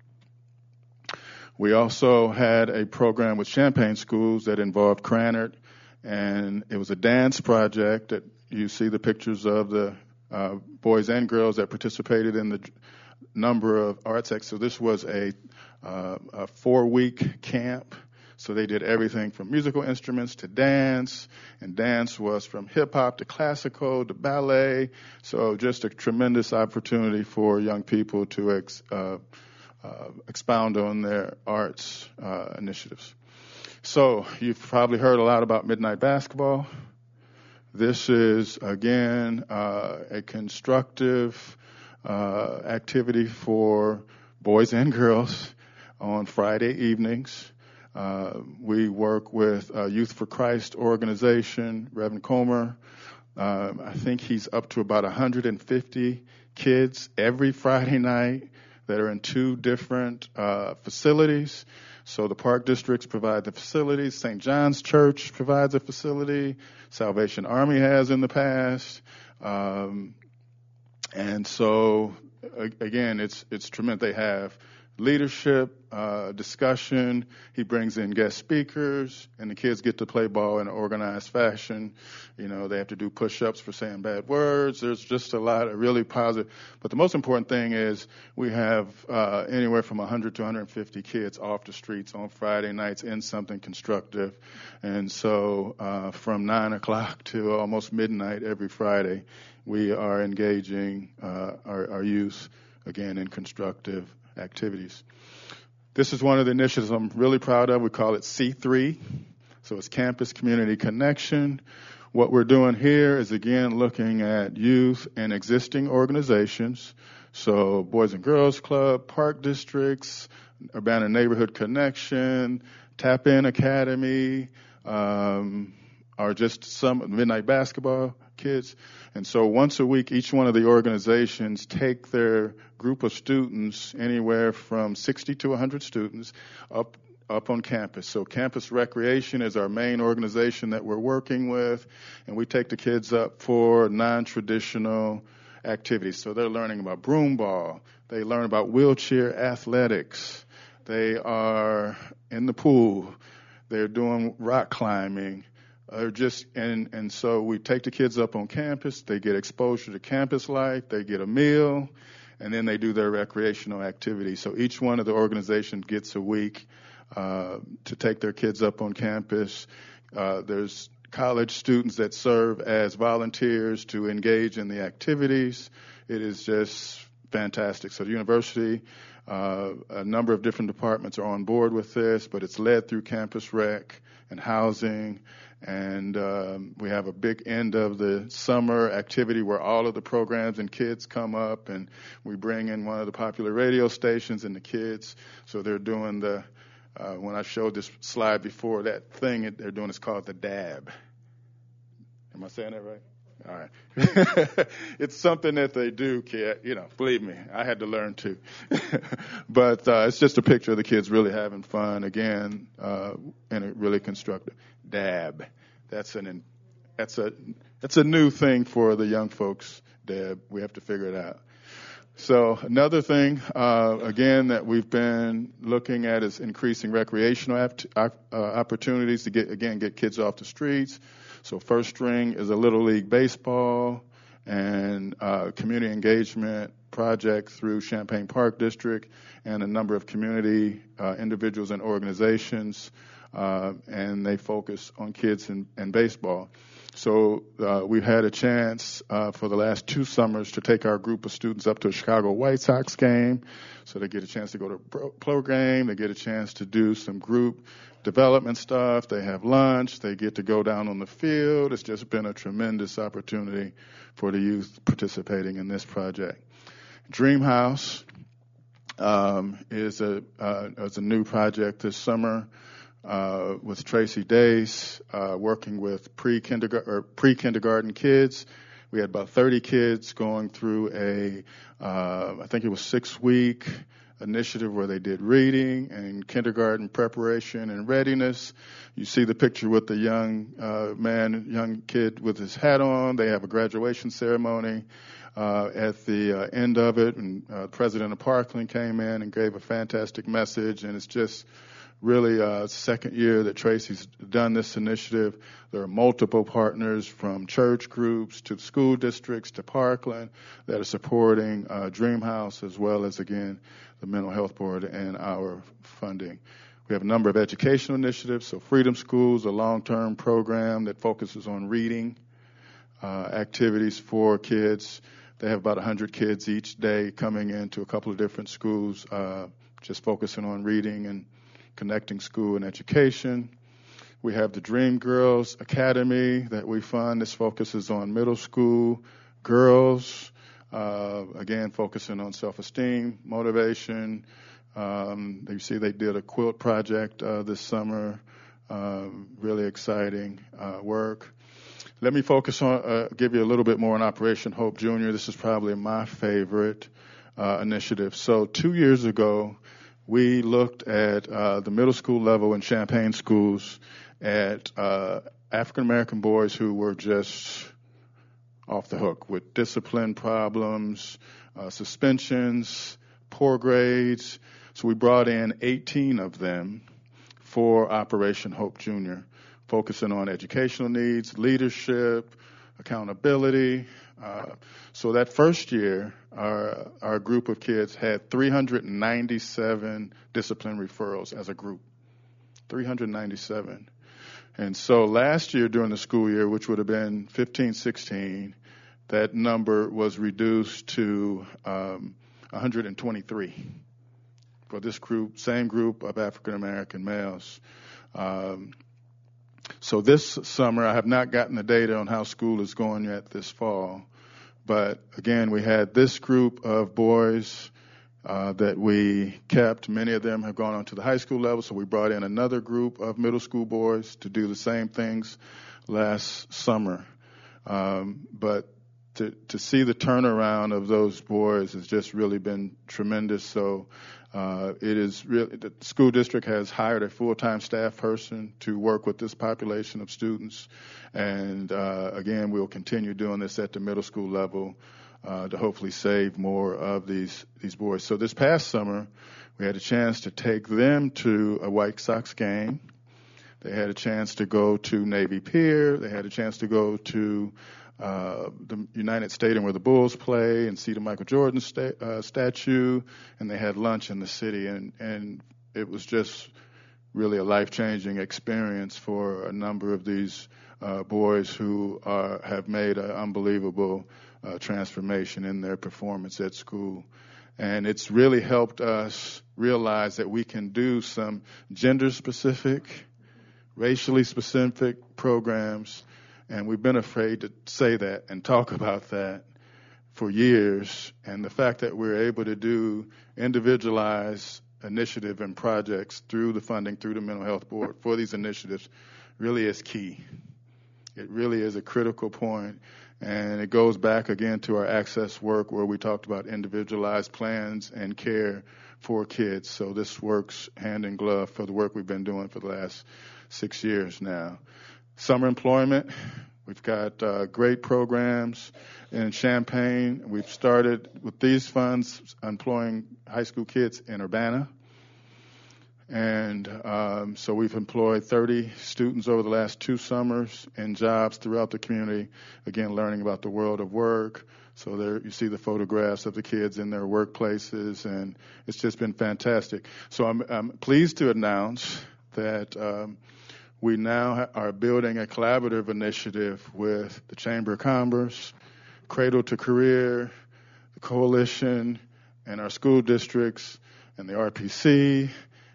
L: We also had a program with Champaign Schools that involved Krannert, and it was a dance project that you see the pictures of the uh, boys and girls that participated in the number of arts acts. So this was a, uh, a four-week camp. So they did everything from musical instruments to dance, and dance was from hip-hop to classical to ballet. So just a tremendous opportunity for young people to ex, uh, uh, expound on their arts uh, initiatives. So you've probably heard a lot about Midnight Basketball. This is, again, uh, a constructive uh, activity for boys and girls on Friday evenings. Uh, we work with uh, Youth for Christ organization, Reverend Comer. Um, I think he's up to about one hundred fifty kids every Friday night that are in two different uh, facilities. So the park districts provide the facilities. Saint John's Church provides a facility. Salvation Army has in the past. Um, and so, again, it's it's tremendous. They have leadership, uh, discussion. He brings in guest speakers, and the kids get to play ball in an organized fashion. You know, they have to do push-ups for saying bad words. There's just a lot of really positive. But the most important thing is we have uh, anywhere from one hundred to one hundred fifty kids off the streets on Friday nights in something constructive. And so uh, from nine o'clock to almost midnight every Friday, we are engaging uh, our, our youth, again, in constructive activities. This is one of the initiatives I'm really proud of. We call it C three. So it's Campus Community Connection. What we're doing here is, again, looking at youth and existing organizations. So Boys and Girls Club, park districts, Urbana Neighborhood Connection, Tap In Academy, um, or just some Midnight Basketball kids. And so once a week, each one of the organizations take their group of students, anywhere from sixty to one hundred students, up up on campus. So Campus Recreation is our main organization that we're working with, and we take the kids up for non-traditional activities. So they're learning about broom ball. They learn about wheelchair athletics. They are in the pool. They're doing rock climbing. Or just and and so we take the kids up on campus. They get exposure to campus life. They get a meal, and then they do their recreational activities. So each one of the organizations gets a week uh, to take their kids up on campus. Uh, there's college students that serve as volunteers to engage in the activities. It is just fantastic. So the university, uh, a number of different departments are on board with this, but it's led through Campus Rec and housing. And um, we have a big end of the summer activity where all of the programs and kids come up, and we bring in one of the popular radio stations and the kids. So they're doing the, uh, when I showed this slide before, that thing they're doing is called the dab. Am I saying that right? All right. It's something that they do, kid. You know, believe me, I had to learn too. But uh, it's just a picture of the kids really having fun, again, uh, and it really constructive. Dab. That's an that's a that's a new thing for the young folks, Deb. We have to figure it out. So another thing, uh, again, that we've been looking at is increasing recreational apt, uh, opportunities to get again get kids off the streets. So First String is a Little League baseball and uh, community engagement project through Champaign Park District and a number of community uh, individuals and organizations, uh, and they focus on kids and, and baseball. So uh, we've had a chance uh, for the last two summers to take our group of students up to a Chicago White Sox game. So they get a chance to go to a pro, pro game. They get a chance to do some group development stuff. They have lunch. They get to go down on the field. It's just been a tremendous opportunity for the youth participating in this project. Dream House um, is a uh, is a new project this summer. Uh, with Tracy Dace, uh, working with pre-kindergarten, or pre-kindergarten kids. We had about thirty kids going through a, uh, I think it was six-week initiative where they did reading and kindergarten preparation and readiness. You see the picture with the young uh, man, young kid with his hat on. They have a graduation ceremony uh, at the uh, end of it, and uh, President of Parkland came in and gave a fantastic message, and it's just really uh second year that Tracy's done this initiative. There are multiple partners from church groups to school districts to Parkland that are supporting uh, Dream House, as well as, again, the Mental Health Board and our funding. We have a number of educational initiatives. So Freedom Schools, a long-term program that focuses on reading uh, activities for kids. They have about one hundred kids each day coming into a couple of different schools, uh, just focusing on reading and connecting school and education. We have the Dream Girls Academy that we fund. This focuses on middle school girls, uh, again, focusing on self-esteem, motivation. Um, you see they did a quilt project uh, this summer, uh, really exciting uh, work. Let me focus on, uh, give you a little bit more on Operation Hope Junior. This is probably my favorite uh, initiative. So two years ago, we looked at uh, the middle school level in Champaign schools at uh, African American boys who were just off the hook with discipline problems, uh, suspensions, poor grades. So we brought in eighteen of them for Operation Hope Junior, focusing on educational needs, leadership, accountability. Uh, so that first year, our our group of kids had three hundred ninety-seven discipline referrals as a group. three hundred ninety-seven. And so last year during the school year, which would have been fifteen sixteen, that number was reduced to um, one hundred twenty-three for this group, same group of African American males. Um, So this summer, I have not gotten the data on how school is going yet this fall. But again, we had this group of boys uh, that we kept. Many of them have gone on to the high school level, so we brought in another group of middle school boys to do the same things last summer. Um, but to, to see the turnaround of those boys has just really been tremendous. So uh, it is really, the school district has hired a full-time staff person to work with this population of students. And uh, again, we'll continue doing this at the middle school level uh, to hopefully save more of these, these boys. So this past summer, we had a chance to take them to a White Sox game. They had a chance to go to Navy Pier. They had a chance to go to uh, the United Stadium where the Bulls play and see the Michael Jordan sta- uh, statue. And they had lunch in the city. And, and it was just really a life-changing experience for a number of these uh, boys who are, have made an unbelievable uh, transformation in their performance at school. And it's really helped us realize that we can do some gender-specific, racially specific programs, and we've been afraid to say that and talk about that for years. And the fact that we're able to do individualized initiative and projects through the funding, through the Mental Health Board for these initiatives really is key. It really is a critical point. And it goes back again to our access work where we talked about individualized plans and care for kids. So this works hand in glove for the work we've been doing for the last six years now. Summer employment, we've got uh, great programs in Champaign. We've started with these funds employing high school kids in Urbana. And um, so we've employed thirty students over the last two summers in jobs throughout the community, again, learning about the world of work. So there you see the photographs of the kids in their workplaces, and it's just been fantastic. So I'm, I'm pleased to announce that um, we now ha- are building a collaborative initiative with the Chamber of Commerce, Cradle to Career, the Coalition, and our school districts, and the R P C,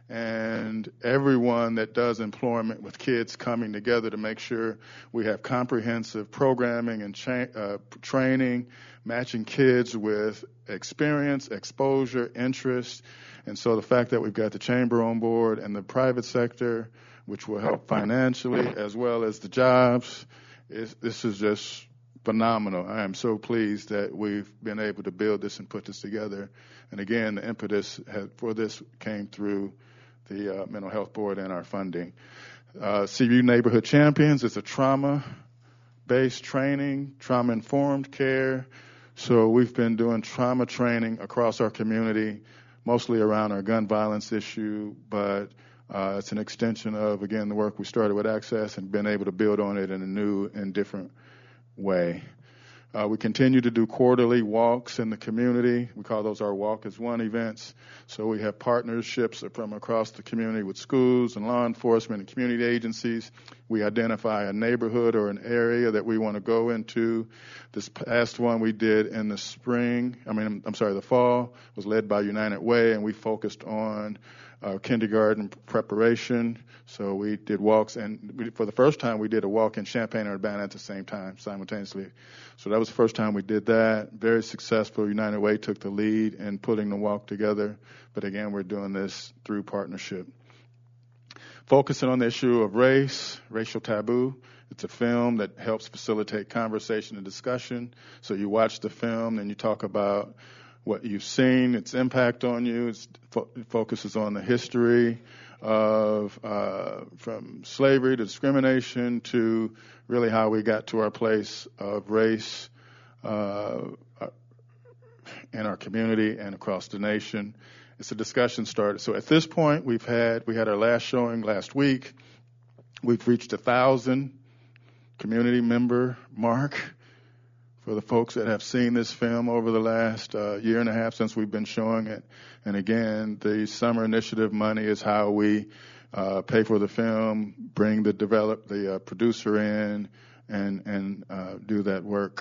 L: and everyone that does employment with kids coming together to make sure we have comprehensive programming and cha- uh, training, matching kids with experience, exposure, interest. And so the fact that we've got the chamber on board and the private sector, which will help financially as well as the jobs, is, this is just phenomenal. I am so pleased that we've been able to build this and put this together. And again, the impetus had, for this came through the uh, Mental Health Board and our funding. Uh, C U Neighborhood Champions is a trauma-based training, trauma-informed care. So we've been doing trauma training across our community, mostly around our gun violence issue, but uh, it's an extension of, again, the work we started with Access and been able to build on it in a new and different way. Uh, we continue to do quarterly walks in the community. We call those our Walk as One events. So we have partnerships from across the community with schools and law enforcement and community agencies. We identify a neighborhood or an area that we want to go into. This past one we did in the spring, I mean, I'm sorry, the fall, was led by United Way, and we focused on uh, kindergarten preparation. So we did walks, and we, for the first time we did a walk in Champaign and Urbana at the same time, simultaneously. So that was the first time we did that. Very successful. United Way took the lead in putting the walk together. But again, we're doing this through partnership. Focusing on the issue of race, racial taboo. It's a film that helps facilitate conversation and discussion. So you watch the film and you talk about what you've seen, its impact on you. It's, it focuses on the history of uh, from slavery to discrimination to really how we got to our place of race uh, in our community and across the nation. It's a discussion started. So at this point, we've had we had our last showing last week. We've reached a thousand community member mark for the folks that have seen this film over the last uh, year and a half since we've been showing it. And again, the summer initiative money is how we uh, pay for the film, bring the develop the uh, producer in, and and uh, do that work.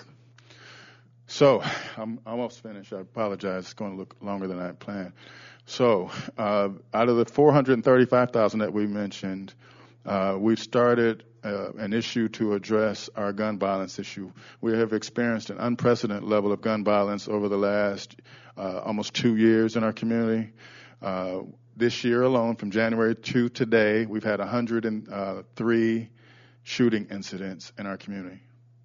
L: So I'm almost finished. I apologize. It's going to look longer than I had planned. So uh, out of the four hundred thirty-five thousand that we mentioned, uh, we've started uh, an issue to address our gun violence issue. We have experienced an unprecedented level of gun violence over the last uh, almost two years in our community. Uh, this year alone, from January to today, we've had one hundred three shooting incidents in our community.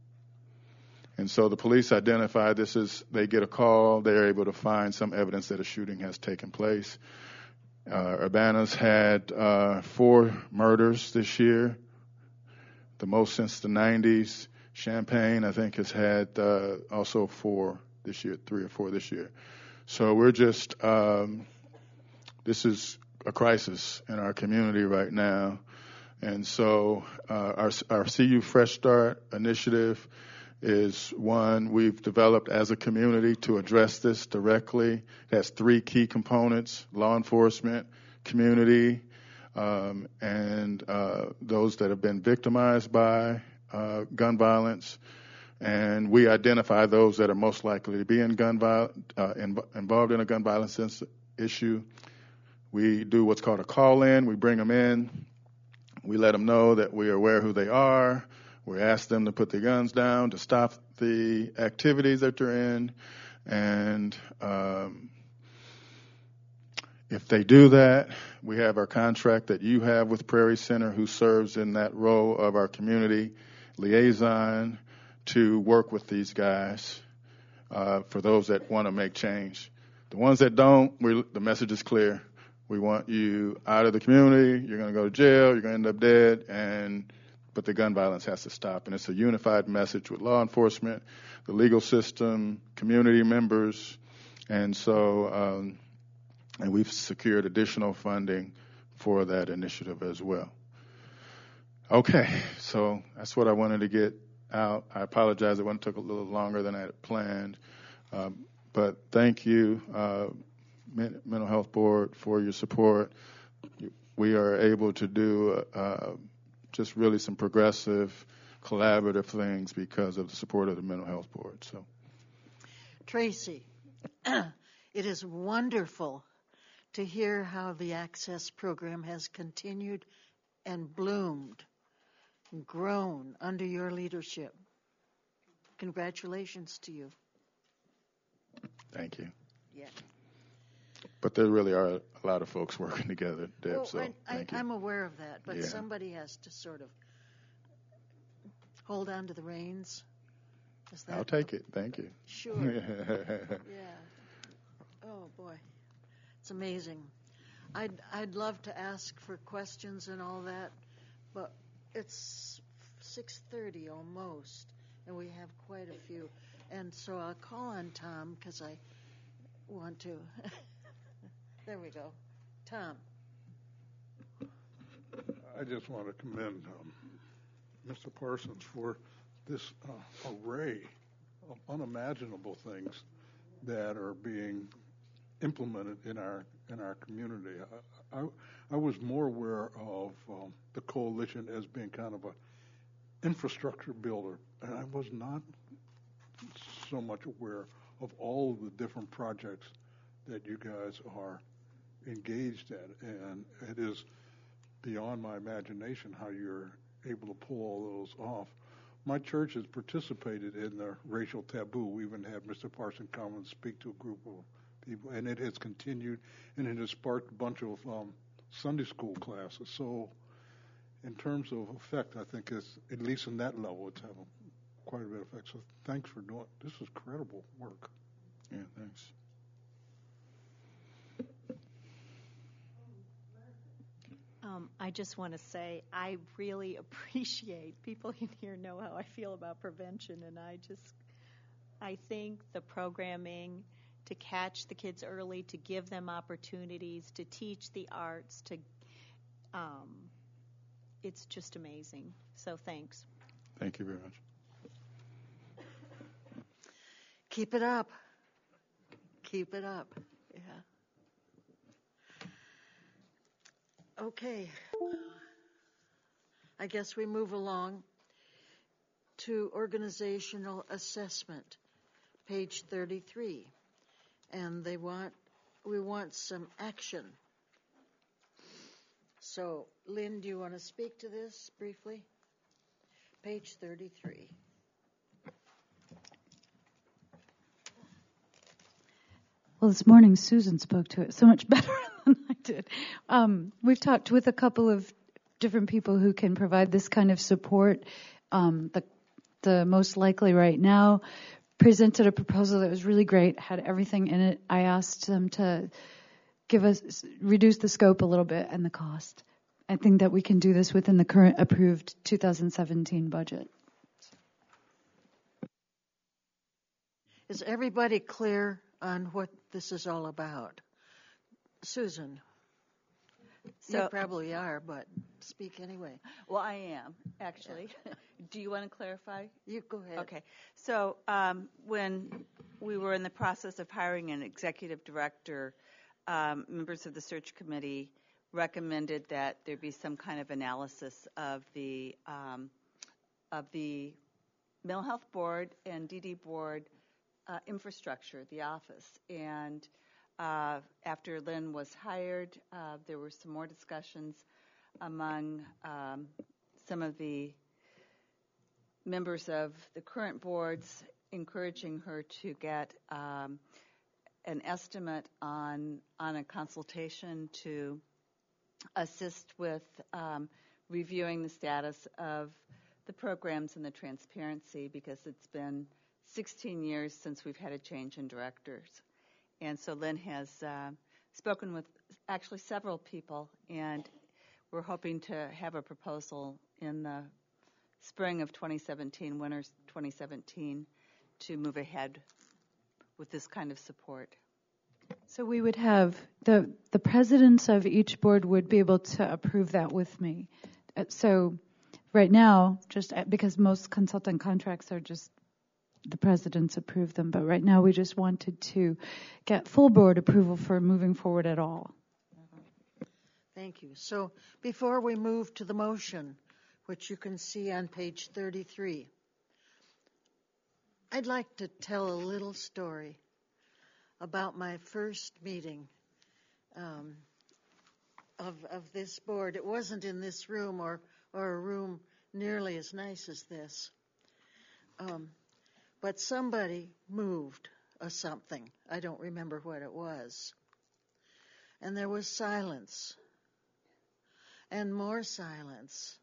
L: And so the police identify this as they get a call, they're able to find some evidence that a shooting has taken place. Uh, Urbana's had uh, four murders this year, the most since the nineties. Champaign, I think, has had uh, also four this year, three or four this year. So we're just, um, this is a crisis in our community right now. And so uh, our, our C U Fresh Start initiative is one we've developed as a community to address this directly. It has three key components: law enforcement, community, um, and uh, those that have been victimized by uh, gun violence. And we identify those that are most likely to be in gun viol- uh, in, involved in a gun violence issue. We do what's called a call-in. We bring them in. We let them know that we are aware who they are. We ask them to put their guns down, to stop the activities that they're in. And um, if they do that, we have our contract that you have with Prairie Center, who serves in that role of our community liaison to work with these guys uh, for those that want to make change. The ones that don't, we, the message is clear. We want you out of the community. You're going to go to jail. You're going to end up dead. And but the gun violence has to stop. And it's a unified message with law enforcement, the legal system, community members. And so, um, and we've secured additional funding for that initiative as well. Okay, so that's what I wanted to get out. I apologize, it took a little longer than I had planned. Um, but thank you, uh, Mental Health Board, for your support. We are able to do uh, just really some progressive, collaborative things because of the support of the Mental Health Board. So,
A: Tracy, it is wonderful to hear how the Access program has continued and bloomed and grown under your leadership. Congratulations to you.
L: Thank you.
A: Yeah.
L: But there really are a lot of folks working together, Deb.
A: Well,
L: so
A: I, I,
L: thank you.
A: I'm aware of that, but
L: Yeah.
A: somebody has to sort of hold on to the reins. Is that
L: I'll take it. Thank you.
A: Sure. Yeah. Oh boy, it's amazing. I'd I'd love to ask for questions and all that, but it's six thirty almost, and we have quite a few. And so I'll call on Tom because I want to. There we go. Tom.
H: I just want to commend um, Mister Parsons for this uh, array of unimaginable things that are being implemented in our in our community. I, I, I was more aware of um, the coalition as being kind of a infrastructure builder, and I was not so much aware of all of the different projects that you guys are engaged in, and it is beyond my imagination how you're able to pull all those off. My church has participated in the racial taboo. We even had Mister Parson come and speak to a group of people, and it has continued, and it has sparked a bunch of um, Sunday school classes. So in terms of effect, I think it's, at least in that level, it's having quite a bit of effect. So thanks for doing it. This is incredible work.
L: Yeah, thanks.
M: Um, I just want to say I really appreciate, people in here know how I feel about prevention, and I just, I think the programming to catch the kids early, to give them opportunities, to teach the arts, to, um, it's just amazing. So thanks.
L: Thank you very much.
A: Keep it up. Keep it up. Yeah. Okay. I guess we move along to organizational assessment, page thirty-three. And they want, we want some action. So, Lynn, do you want to speak to this briefly? Page thirty-three.
C: Well, this morning Susan spoke to it so much better than I did. Um, we've talked with a couple of different people who can provide this kind of support. Um, the, the most likely right now presented a proposal that was really great, had everything in it. I asked them to give us, reduce the scope a little bit and the cost. I think that we can do this within the current approved two thousand seventeen budget.
A: Is everybody clear on what this is all about? Susan?
G: So,
A: you probably are, but speak anyway.
G: Well, I am, actually. Do you want to clarify?
A: You go ahead.
G: Okay. So um, when we were in the process of hiring an executive director, um, members of the search committee recommended that there be some kind of analysis of the um, of the mental health board and D D board uh, infrastructure, the office. And uh, after Lynn was hired, uh, there were some more discussions among um, some of the members of the current boards, encouraging her to get um, an estimate on on a consultation to assist with um, reviewing the status of the programs and the transparency, because it's been sixteen years since we've had a change in directors. And so Lynn has uh, spoken with actually several people, and we're hoping to have a proposal in the spring of twenty seventeen, winter twenty seventeen, to move ahead with this kind of support.
C: So we would have, the, the presidents of each board would be able to approve that with me. Uh, So right now, just because most consultant contracts are just the presidents approve them, but right now we just wanted to get full board approval for moving forward at all.
A: Thank you. So before we move to the motion which you can see on page thirty-three. I'd like to tell a little story about my first meeting um, of, of this board. It wasn't in this room or, or a room nearly as nice as this. Um, but somebody moved a something. I don't remember what it was. And there was silence. And more silence.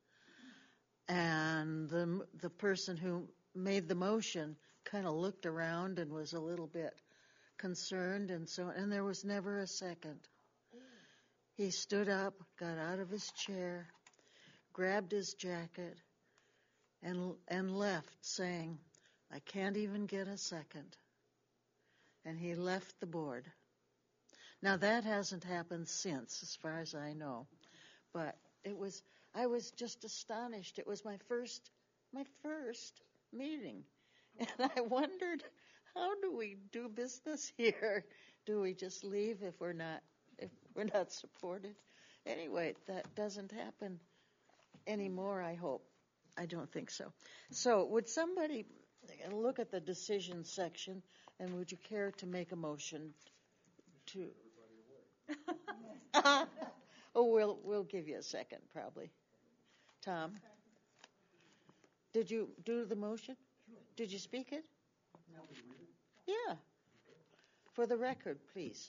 A: And the the person who made the motion kind of looked around and was a little bit concerned, and so and there was never a second. He stood up, got out of his chair, grabbed his jacket, and and left, saying, "I can't even get a second." And he left the board. Now that hasn't happened since, as far as I know, but it was. I was just astonished. It was my first, my first meeting, and I wondered, how do we do business here? Do we just leave if we're not, if we're not supported? Anyway, that doesn't happen anymore, I hope. I don't think so. So, would somebody look at the decision section, and would you care to make a motion to? Oh, we'll we'll give you a second, probably. Tom, did you do the motion? Did you speak it? Yeah. For the record, please.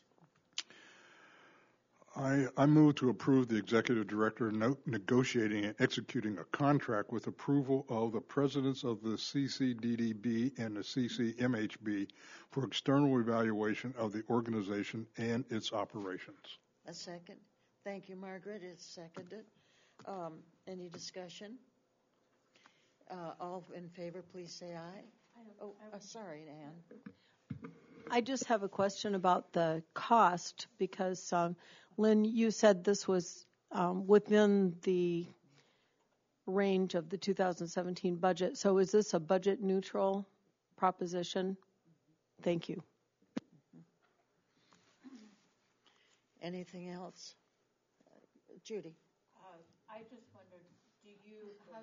H: I, I move to approve the executive director no, negotiating and executing a contract with approval of the presidents of the C C D D B and the C C M H B for external evaluation of the organization and its operations.
A: A second. Thank you, Margaret. It's seconded. Um, any discussion? Uh, all in favor, please say aye. Oh, uh, sorry, Ann.
N: I just have a question about the cost because, um, Lynn, you said this was um, within the range of the two thousand seventeen budget. So is this a budget neutral proposition? Thank you.
A: Anything else? Uh, Judy.
O: Uh, I just wondered, do you, how,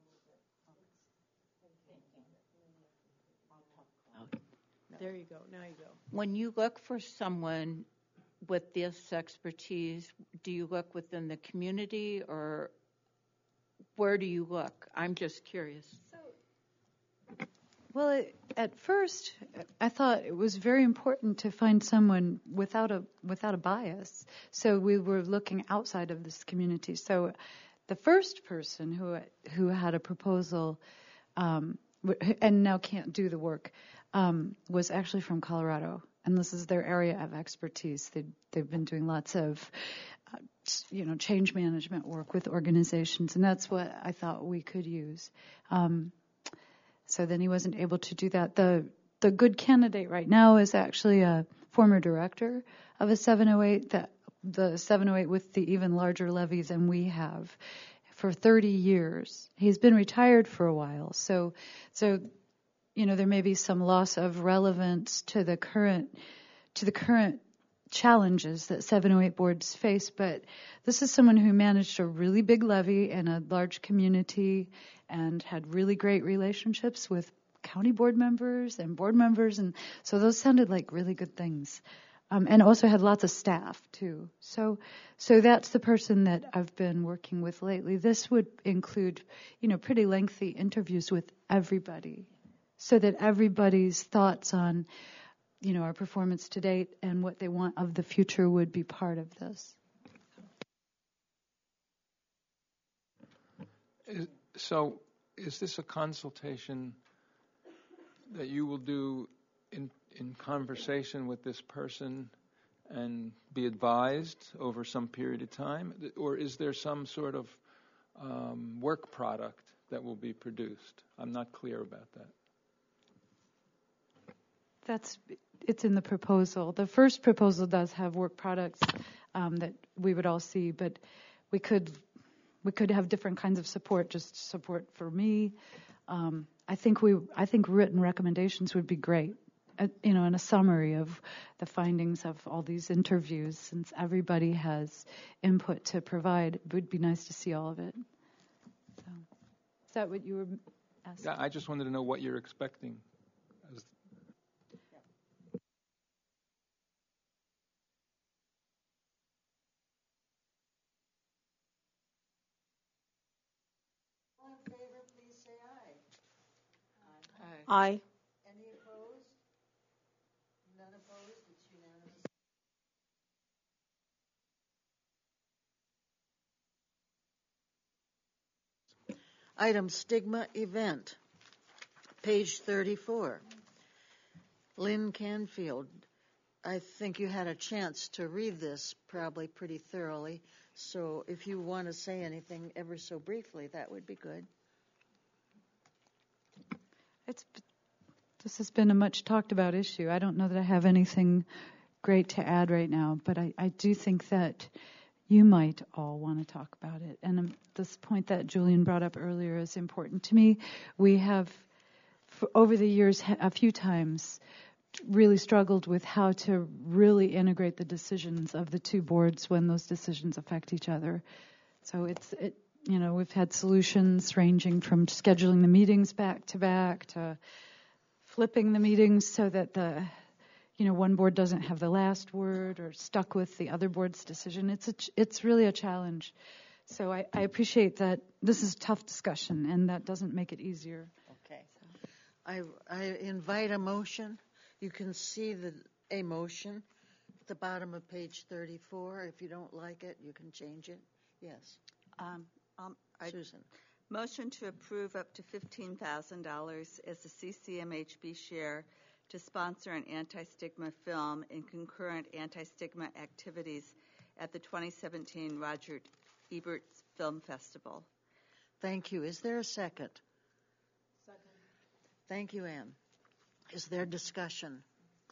N: There you go. Now you go.
O: when you look for someone with this expertise, do you look within the community or where do you look? I'm just curious.
C: Well, it, at first, I thought it was very important to find someone without a without a bias. So we were looking outside of this community. So the first person who who had a proposal um, and now can't do the work um, was actually from Colorado, and this is their area of expertise. They they've been doing lots of uh, you know change management work with organizations, and that's what I thought we could use. Um, So then he wasn't able to do that. The the good candidate right now is actually a former director of a seven oh eight, that the seven oh eight with the even larger levies than we have for thirty years. He's been retired for a while. So so you know there may be some loss of relevance to the current to the current challenges that seven oh eight boards face, but this is someone who managed a really big levy in a large community and had really great relationships with county board members and board members, and so those sounded like really good things. Um, and also had lots of staff too. So, so that's the person that I've been working with lately. This would include, you know, pretty lengthy interviews with everybody, so that everybody's thoughts on, you know, our performance to date and what they want of the future would be part of this.
F: Is, so, is this a consultation that you will do in in conversation with this person and be advised over some period of time, or is there some sort of um, work product that will be produced? I'm not clear about that.
C: That's it's in the proposal. The first proposal does have work products um, that we would all see, but we could we could have different kinds of support. Just support for me. Um, I think we I think written recommendations would be great. Uh, you know, in a summary of the findings of all these interviews, since everybody has input to provide, it would be nice to see all of it. So. Is that what you were asking?
F: Yeah, I just wanted to know what you're expecting. As
A: All in favor, please say aye.
N: Aye. Aye.
A: Any opposed? None opposed? It's unanimous. Item stigma event, page thirty-four. Lynn Canfield, I think you had a chance to read this probably pretty thoroughly, so if you want to say anything ever so briefly, that would be good.
C: It's this has been a much talked about issue. I don't know that I have anything great to add right now, but I, I do think that you might all want to talk about it. And um, this point that Julian brought up earlier is important to me. We have, for over the years, ha- a few times really struggled with how to really integrate the decisions of the two boards when those decisions affect each other. So it's, it, you know, we've had solutions ranging from scheduling the meetings back to back to flipping the meetings so that the you know, one board doesn't have the last word or stuck with the other board's decision. It's a ch- it's really a challenge. So I, I appreciate that this is a tough discussion, and that doesn't make it easier.
A: Okay. I, I invite a motion. You can see the a motion at the bottom of page thirty-four. If you don't like it, you can change it. Yes.
G: Um, um, I
A: Susan.
G: Motion to approve up to fifteen thousand dollars as a C C M H B share to sponsor an anti-stigma film and concurrent anti-stigma activities at the twenty seventeen Roger Ebert Film Festival.
A: Thank you. Is there a second?
N: Second.
A: Thank you, Ann. Is there discussion?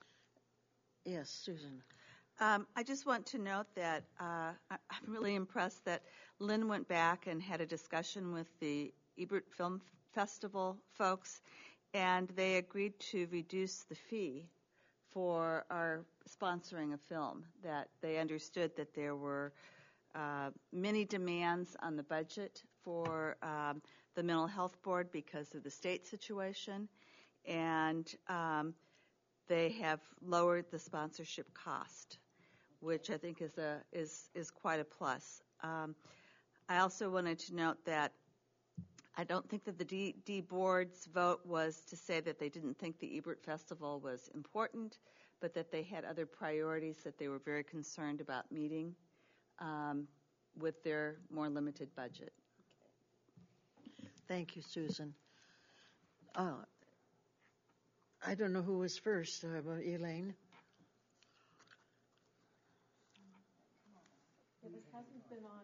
A: Yes, Susan.
G: Um, I just want to note that uh, I'm really impressed that Lynn went back and had a discussion with the Ebert Film Festival folks, and they agreed to reduce the fee for our sponsoring a film, that they understood that there were uh, many demands on the budget for um, the mental health board because of the state situation, and um, they have lowered the sponsorship cost, which I think is a is is quite a plus. Um, I also wanted to note that I don't think that the D, D board's vote was to say that they didn't think the Ebert Festival was important, but that they had other priorities that they were very concerned about meeting um, with their more limited budget.
A: Thank you, Susan. Uh, I don't know who was first, uh, Elaine.
N: If it hasn't been on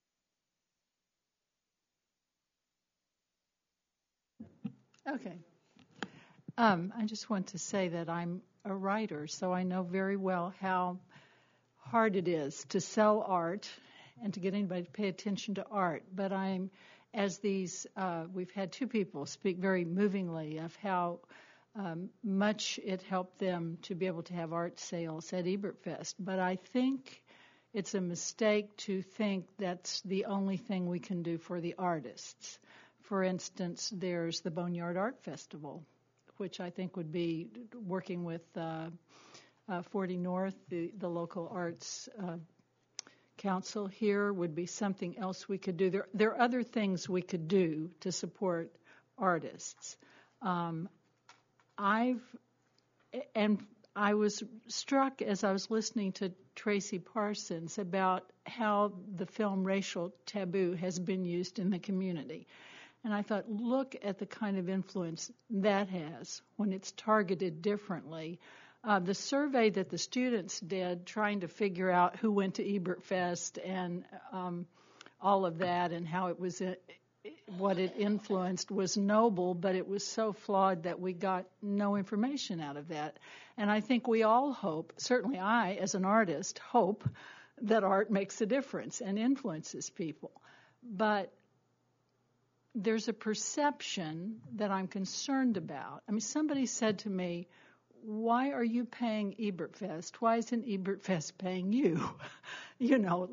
N: it.
P: Okay. Um, I just want to say that I'm a writer, so I know very well how hard it is to sell art and to get anybody to pay attention to art. But I'm, as these, uh, we've had two people speak very movingly of how um, much it helped them to be able to have art sales at Ebert Fest. But I think it's a mistake to think that's the only thing we can do for the artists. For instance, there's the Boneyard Art Festival, which I think would be working with uh, uh, forty North, the, the local arts uh, council here, would be something else we could do. There, there are other things we could do to support artists. Um, I've, and I was struck as I was listening to Tracy Parsons about how the film Racial Taboo has been used in the community. And I thought, look at the kind of influence that has when it's targeted differently. Uh, the survey that the students did trying to figure out who went to Ebert Fest and um, all of that and how it was, uh, what it influenced was noble, but it was so flawed that we got no information out of that. And I think we all hope, certainly I as an artist, hope that art makes a difference and influences people. But there's a perception that I'm concerned about. I mean, somebody said to me, why are you paying Ebert Fest? Why isn't Ebert Fest paying you? You know, like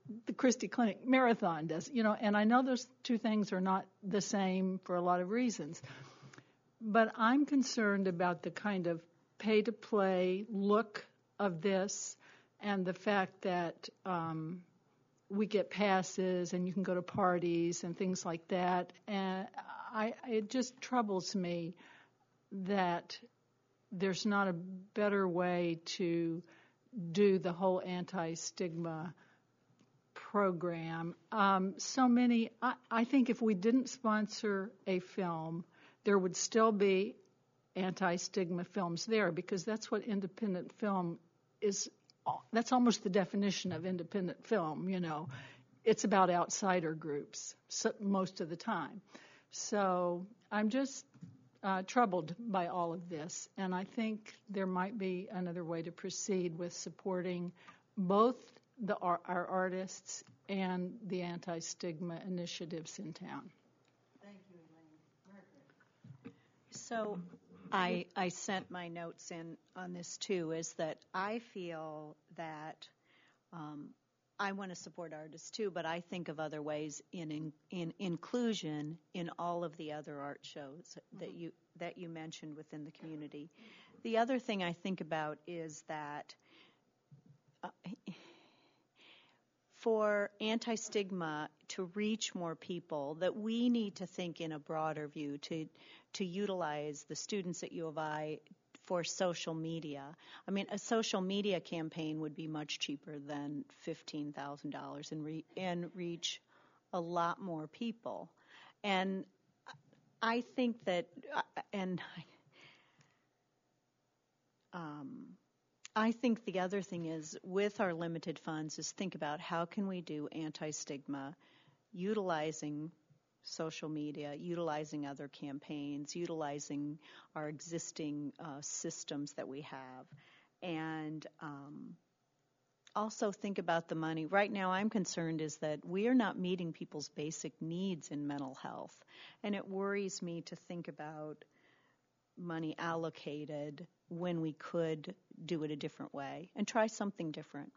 P: the Christie Clinic Marathon does, you know, and I know those two things are not the same for a lot of reasons. But I'm concerned about the kind of pay-to-play look of this and the fact that um, we get passes and you can go to parties and things like that. And I, it just troubles me that there's not a better way to do the whole anti-stigma program. Um, so many, I, I think if we didn't sponsor a film, there would still be anti-stigma films there, because that's what independent film is. That's almost the definition of independent film, you know. It's about outsider groups so, most of the time. So I'm just uh, troubled by all of this, and I think there might be another way to proceed with supporting both the our, our artists and the anti-stigma initiatives in town.
M: Thank you, Elaine. Margaret. So I, I sent my notes in on this too, is that I feel that um, I want to support artists too, but I think of other ways in, in, in inclusion in all of the other art shows mm-hmm. that you that you mentioned within the community. The other thing I think about is that uh, for anti-stigma to reach more people, that we need to think in a broader view, to to utilize the students at U of I for social media. I mean, a social media campaign would be much cheaper than fifteen thousand dollars and, re- and reach a lot more people. And I think that, and um, I think the other thing is, with our limited funds, is think about how can we do anti-stigma utilizing social media, utilizing other campaigns, utilizing our existing uh, systems that we have, and um, also think about the money. Right now I'm concerned is that we are not meeting people's basic needs in mental health, and it worries me to think about money allocated when we could do it a different way and try something different.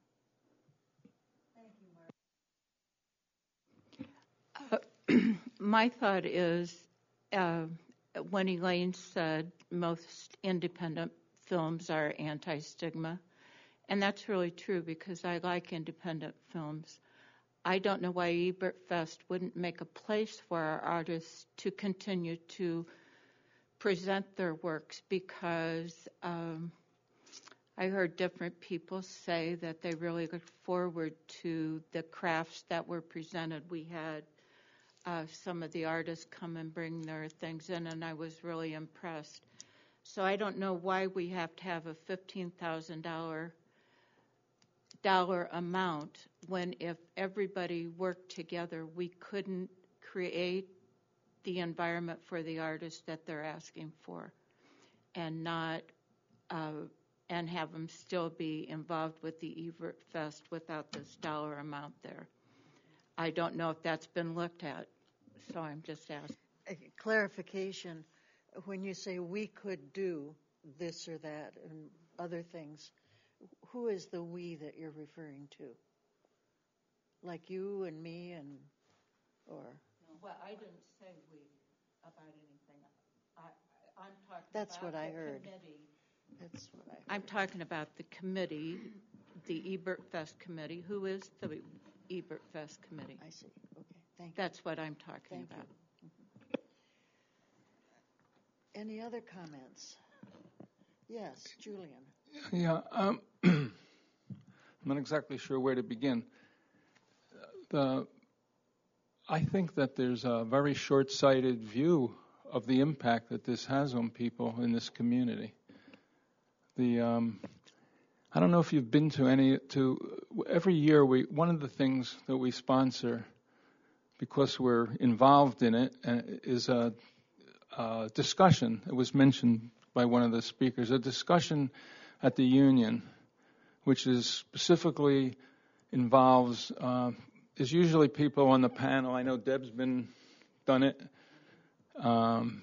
O: My thought is, uh, when Elaine said most independent films are anti-stigma, and that's really true because I like independent films. I don't know why Ebert Fest wouldn't make a place for our artists to continue to present their works, because um, I heard different people say that they really look forward to the crafts that were presented. We had Uh, some of the artists come and bring their things in, and I was really impressed. So I don't know why we have to have a fifteen thousand dollars dollar amount when, if everybody worked together, we couldn't create the environment for the artists that they're asking for, and not uh, and have them still be involved with the Ebert Fest without this dollar amount there. I don't know if that's been looked at, so I'm just asking.
A: A clarification, when you say we could do this or that and other things, who is the we that you're referring to? Like you and me and, or?
O: No, well, I didn't say we about anything. I, I'm talking
A: That's
O: about
A: what I
O: the
A: heard.
O: committee.
A: That's what I heard.
O: I'm talking about the committee, the Ebert Fest committee. Who is the Ebert Fest committee?
A: I see. Okay, thank you.
O: That's what I'm talking
A: Thank
O: about.
A: You. Mm-hmm. Any other comments? Yes, Julian.
F: Yeah, um, I'm not exactly sure where to begin. The, I think that there's a very short-sighted view of the impact that this has on people in this community. The um, I don't know if you've been to any, to every year we, one of the things that we sponsor, because we're involved in it, uh, is a, a discussion. It was mentioned by one of the speakers, a discussion at the union, which is specifically involves, uh, is usually people on the panel. I know Deb's been, done it. Um,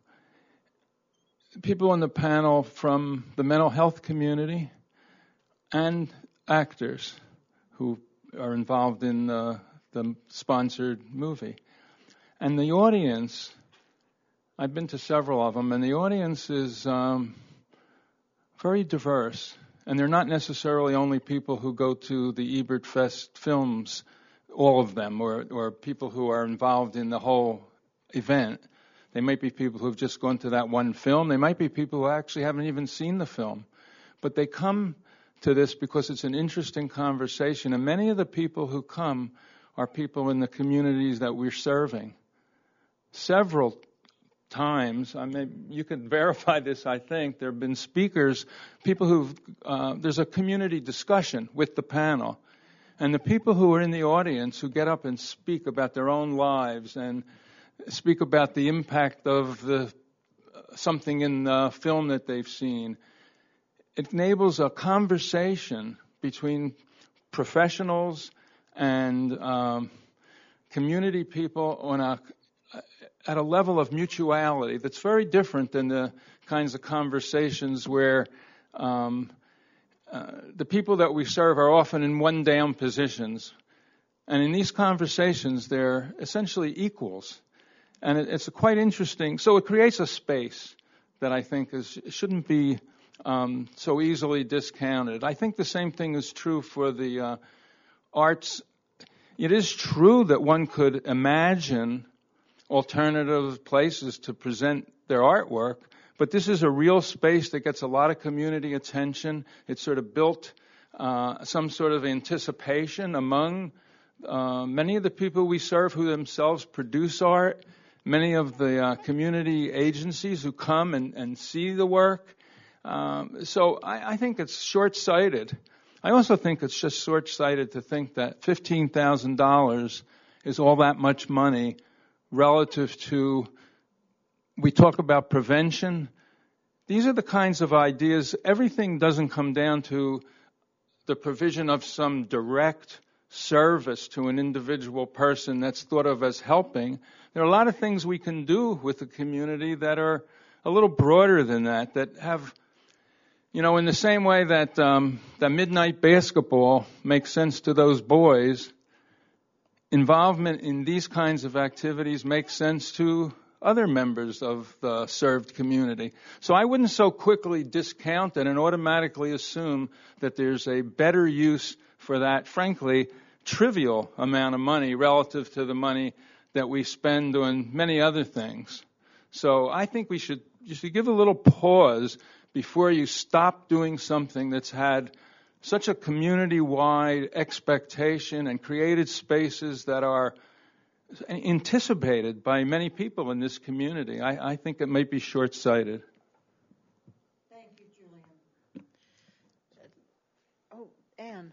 F: people on the panel from the mental health community and actors who are involved in the, the sponsored movie. And the audience, I've been to several of them, and the audience is um, very diverse. And they're not necessarily only people who go to the Ebert Fest films, all of them, or, or people who are involved in the whole event. They might be people who have just gone to that one film. They might be people who actually haven't even seen the film. But they come to this because it's an interesting conversation. And many of the people who come are people in the communities that we're serving. Several times, I mean, you can verify this, I think, there have been speakers, people who've, uh, there's a community discussion with the panel. And the people who are in the audience who get up and speak about their own lives and speak about the impact of the something in the film that they've seen, it enables a conversation between professionals and um, community people on a at a level of mutuality that's very different than the kinds of conversations where um, uh, the people that we serve are often in one-down positions. And in these conversations, they're essentially equals. And it, it's a quite interesting. So it creates a space that I think is shouldn't be um, so easily discounted. I think the same thing is true for the uh, arts. It is true that one could imagine alternative places to present their artwork, but this is a real space that gets a lot of community attention. It's sort of built uh, some sort of anticipation among uh, many of the people we serve who themselves produce art, many of the uh, community agencies who come and, and see the work. Um, so I, I think it's short-sighted. I also think it's just short-sighted to think that fifteen thousand dollars is all that much money relative to, we talk about prevention. These are the kinds of ideas. Everything doesn't come down to the provision of some direct service to an individual person that's thought of as helping. There are a lot of things we can do with the community that are a little broader than that, that have, you know, in the same way that um, that midnight basketball makes sense to those boys, involvement in these kinds of activities makes sense to other members of the served community. So I wouldn't so quickly discount it and automatically assume that there's a better use for that, frankly, trivial amount of money relative to the money that we spend on many other things. So I think we should, you should give a little pause before you stop doing something that's had such a community-wide expectation and created spaces that are anticipated by many people in this community. I, I think it might be short-sighted.
A: Thank you, Julian. Oh, Anne.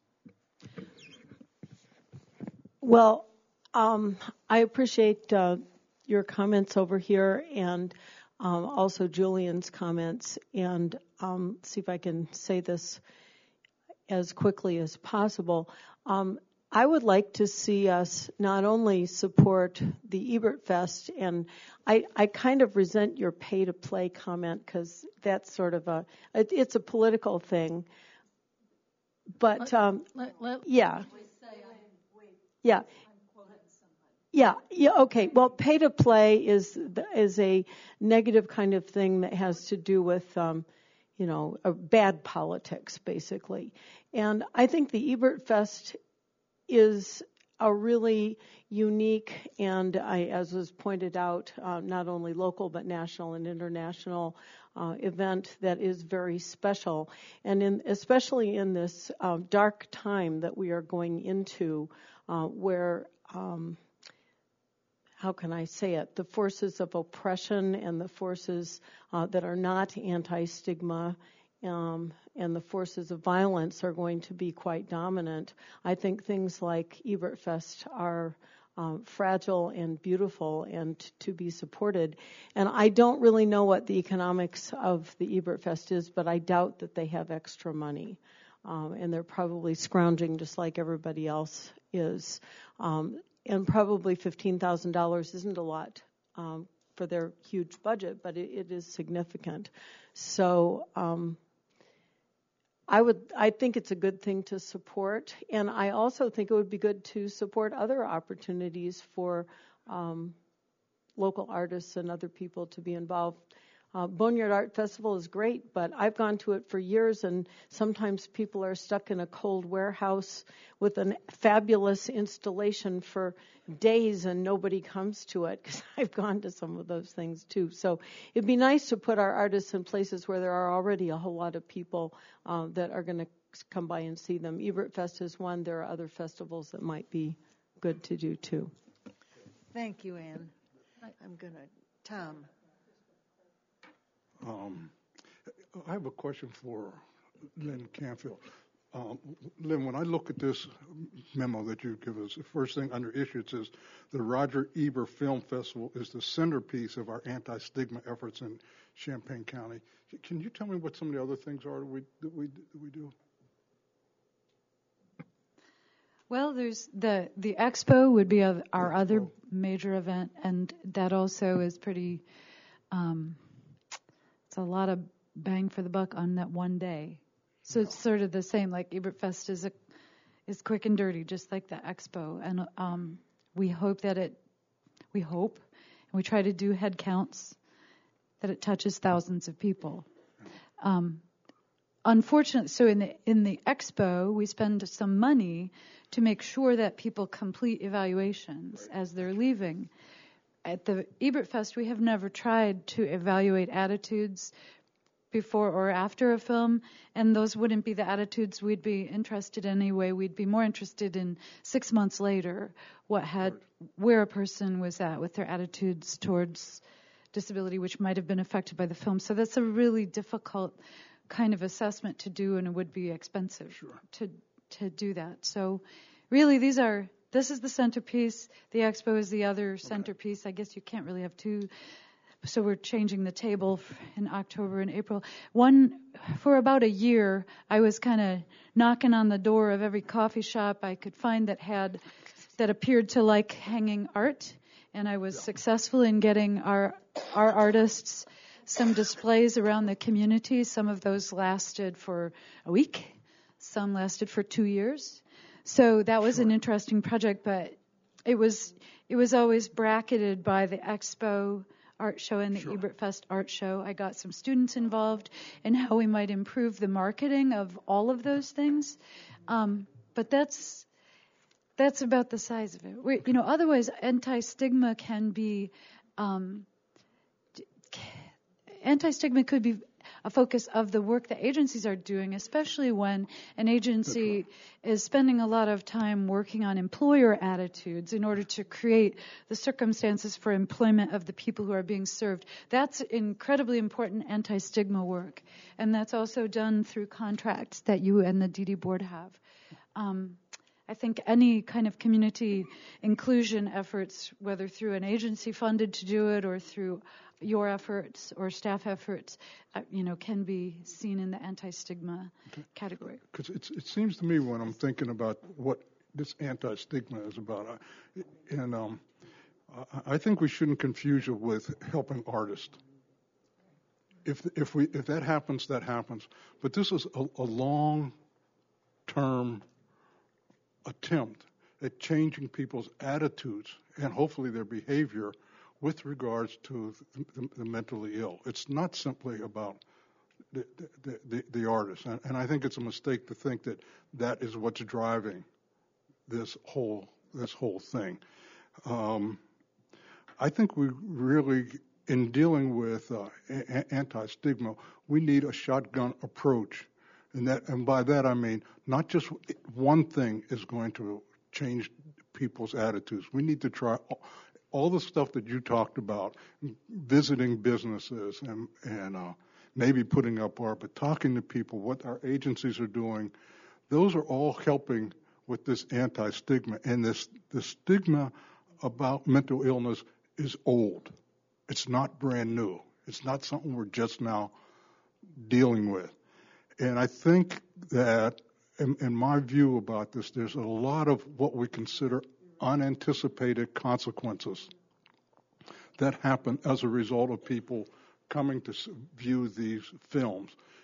N: Well, um, I appreciate uh, your comments over here and um, also Julian's comments. And um, see if I can say this as quickly as possible. Um, I would like to see us not only support the Ebert Fest, and I, I kind of resent your pay-to-play comment because that's sort of a, it, it's a political thing. But, um,
P: let, let,
N: yeah. Yeah. Yeah, yeah, okay. Well, pay-to-play is is a negative kind of thing that has to do with um, you know, a bad politics, basically. And I think the Ebert Fest is a really unique and, I, as was pointed out, uh, not only local but national and international uh, event that is very special. And in, especially in this uh, dark time that we are going into, uh, where um, how can I say it, the forces of oppression and the forces uh, that are not anti-stigma um, and the forces of violence are going to be quite dominant. I think things like Ebert Fest are um, fragile and beautiful and to be supported. And I don't really know what the economics of the Ebert Fest is, but I doubt that they have extra money. Um, and they're probably scrounging just like everybody else is. Um, And probably fifteen thousand dollars isn't a lot um, for their huge budget, but it, it is significant. So um, I would. I think it's a good thing to support, and I also think it would be good to support other opportunities for um, local artists and other people to be involved. Uh, Boneyard Art Festival is great, but I've gone to it for years, and sometimes people are stuck in a cold warehouse with a fabulous installation for days, and nobody comes to it, because I've gone to some of those things too. So it'd be nice to put our artists in places where there are already a whole lot of people uh, that are going to come by and see them. Ebert Fest is one. There are other festivals that might be good to do too.
A: Thank you, Ann. I'm going to, Tom.
H: Um, I have a question for Lynn Canfield. Um, Lynn, when I look at this memo that you give us, the first thing under issue, it says the Roger Ebert Film Festival is the centerpiece of our anti-stigma efforts in Champaign County. Can you tell me what some of the other things are that we, that we, that we do?
C: Well, there's the the expo would be a, our other major event, and that also is pretty. Um, it's a lot of bang for the buck on that one day. So it's sort of the same. Like Ebert Fest is a is quick and dirty, just like the expo, and um, we hope that it. We hope, and we try to do head counts, that it touches thousands of people. Um, Unfortunately, so in the in the expo, we spend some money to make sure that people complete evaluations as they're leaving. At the Ebert Fest, we have never tried to evaluate attitudes before or after a film, and those wouldn't be the attitudes we'd be interested in anyway. We'd be more interested in six months later what had where a person was at with their attitudes towards disability, which might have been affected by the film. So that's a really difficult kind of assessment to do, and it would be expensive sure. to to do that. So really these are this is the centerpiece, the expo is the other centerpiece. Okay. I guess you can't really have two, so we're changing the table in October and April. One, for about a year, I was kind of knocking on the door of every coffee shop I could find that had that appeared to like hanging art, and I was yeah. successful in getting our our artists some displays around the community. Some of those lasted for a week. Some lasted for two years. So that was sure. an interesting project, but it was it was always bracketed by the Expo Art Show and the sure. Ebert Fest Art Show. I got some students involved in how we might improve the marketing of all of those things. Um, but that's that's about the size of it. We, you know, otherwise, anti-stigma can be... Um, Anti-stigma could be a focus of the work that agencies are doing, especially when an agency is spending a lot of time working on employer attitudes in order to create the circumstances for employment of the people who are being served. That's incredibly important anti-stigma work, and that's also done through contracts that you and the D D board have. Um, I think any kind of community inclusion efforts, whether through an agency funded to do it or through your efforts or staff efforts, uh, you know, can be seen in the anti-stigma okay. category.
H: Because it seems to me when I'm thinking about what this anti-stigma is about, I, and um, I, I think we shouldn't confuse it with helping artists. If if we if that happens, that happens. But this is a, a long-term attempt at changing people's attitudes and hopefully their behavior with regards to the, the, the mentally ill. It's not simply about the, the, the, the artist. And, and I think it's a mistake to think that that is what's driving this whole this whole thing. Um, I think we really, in dealing with uh, a- anti-stigma, we need a shotgun approach. And that, and by that I mean not just one thing is going to change people's attitudes. We need to try all, all the stuff that you talked about, visiting businesses and and uh, maybe putting up art, but talking to people, what our agencies are doing. Those are all helping with this anti-stigma. And this the stigma about mental illness is old. It's not brand new. It's not something we're just now dealing with. And I think that, in, in my view about this, there's a lot of what we consider unanticipated consequences that happen as a result of people coming to view these films.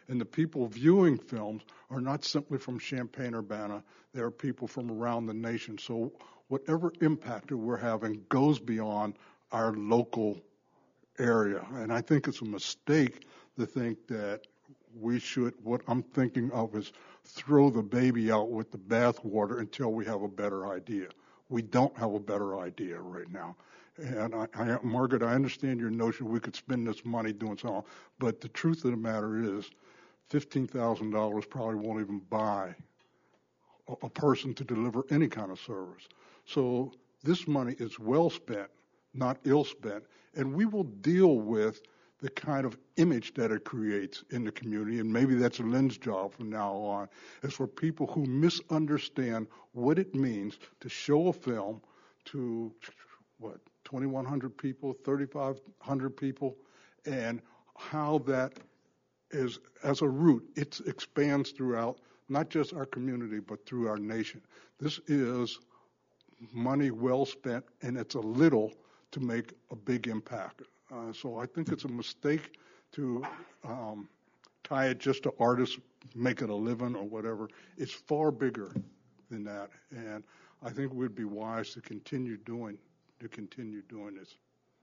H: And the people viewing films are not simply from Champaign-Urbana. There are people from around the nation. So whatever impact that we're having goes beyond our local area. And I think it's a mistake to think that we should, what I'm thinking of is throw the baby out with the bathwater until we have a better idea. We don't have a better idea right now. And I, I, Margaret, I understand your notion we could spend this money doing something, but the truth of the matter is fifteen thousand dollars probably won't even buy a, a person to deliver any kind of service. So this money is well spent, not ill spent, and we will deal with the kind of image that it creates in the community, and maybe that's Lynn's job from now on, is for people who misunderstand what it means to show a film to, what, twenty-one hundred people, thirty-five hundred people, and how that is, as a root, it expands throughout not just our community, but through our nation. This is money well spent, and it's a little to make a big impact. Uh, so I think it's a mistake to um, tie it just to artists, make it a living or whatever. It's far bigger than that, and I think we'd be wise to continue doing to continue doing this.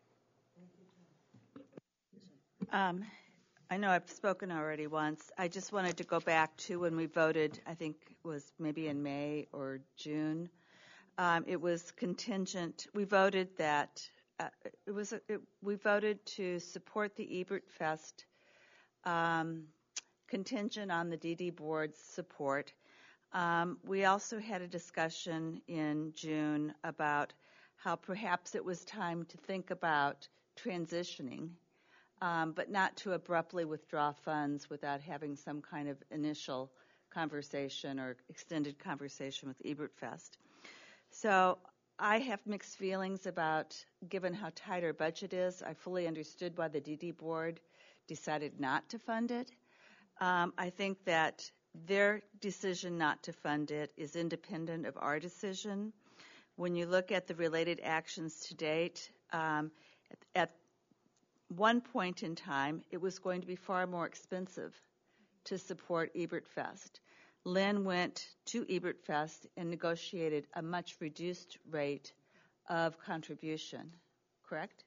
G: Um, I know I've spoken already once. I just wanted to go back to when we voted. I think it was maybe in May or June. Um, it was contingent. We voted that. Uh, it was a, it, we voted to support the Ebert Fest um, contingent on the D D board's support. Um, we also had a discussion in June about how perhaps it was time to think about transitioning, um, but not to abruptly withdraw funds without having some kind of initial conversation or extended conversation with Ebert Fest. So I have mixed feelings about, given how tight our budget is, I fully understood why the D D board decided not to fund it. Um, I think that their decision not to fund it is independent of our decision. When you look at the related actions to date, um, at, at one point in time, it was going to be far more expensive to support Ebert Fest. Lynn went to Ebert Fest and negotiated a much reduced rate of contribution, correct?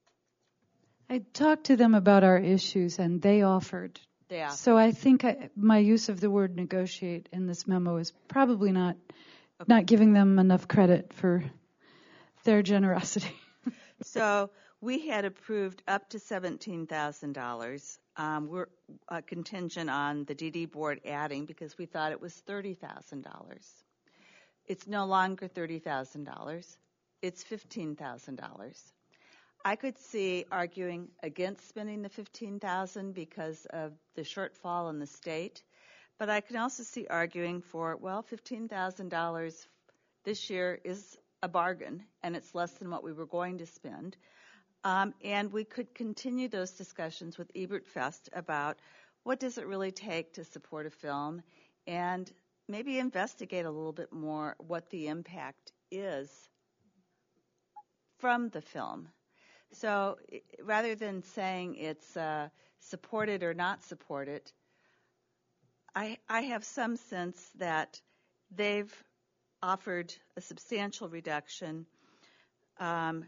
C: I talked to them about our issues, and they offered.
G: They offered.
C: So I think I, my use of the word negotiate in this memo is probably not okay. not giving them enough credit for their generosity.
G: So we had approved up to seventeen thousand dollars. Um, we're uh, contingent on the D D board adding because we thought it was thirty thousand dollars. It's no longer thirty thousand dollars. It's fifteen thousand dollars. I could see arguing against spending the fifteen thousand dollars because of the shortfall in the state, but I can also see arguing for, well, fifteen thousand dollars this year is a bargain, and it's less than what we were going to spend. Um, and we could continue those discussions with Ebert Fest about what does it really take to support a film, and maybe investigate a little bit more what the impact is from the film. So rather than saying it's uh, supported or not supported, I, I have some sense that they've offered a substantial reduction. Um,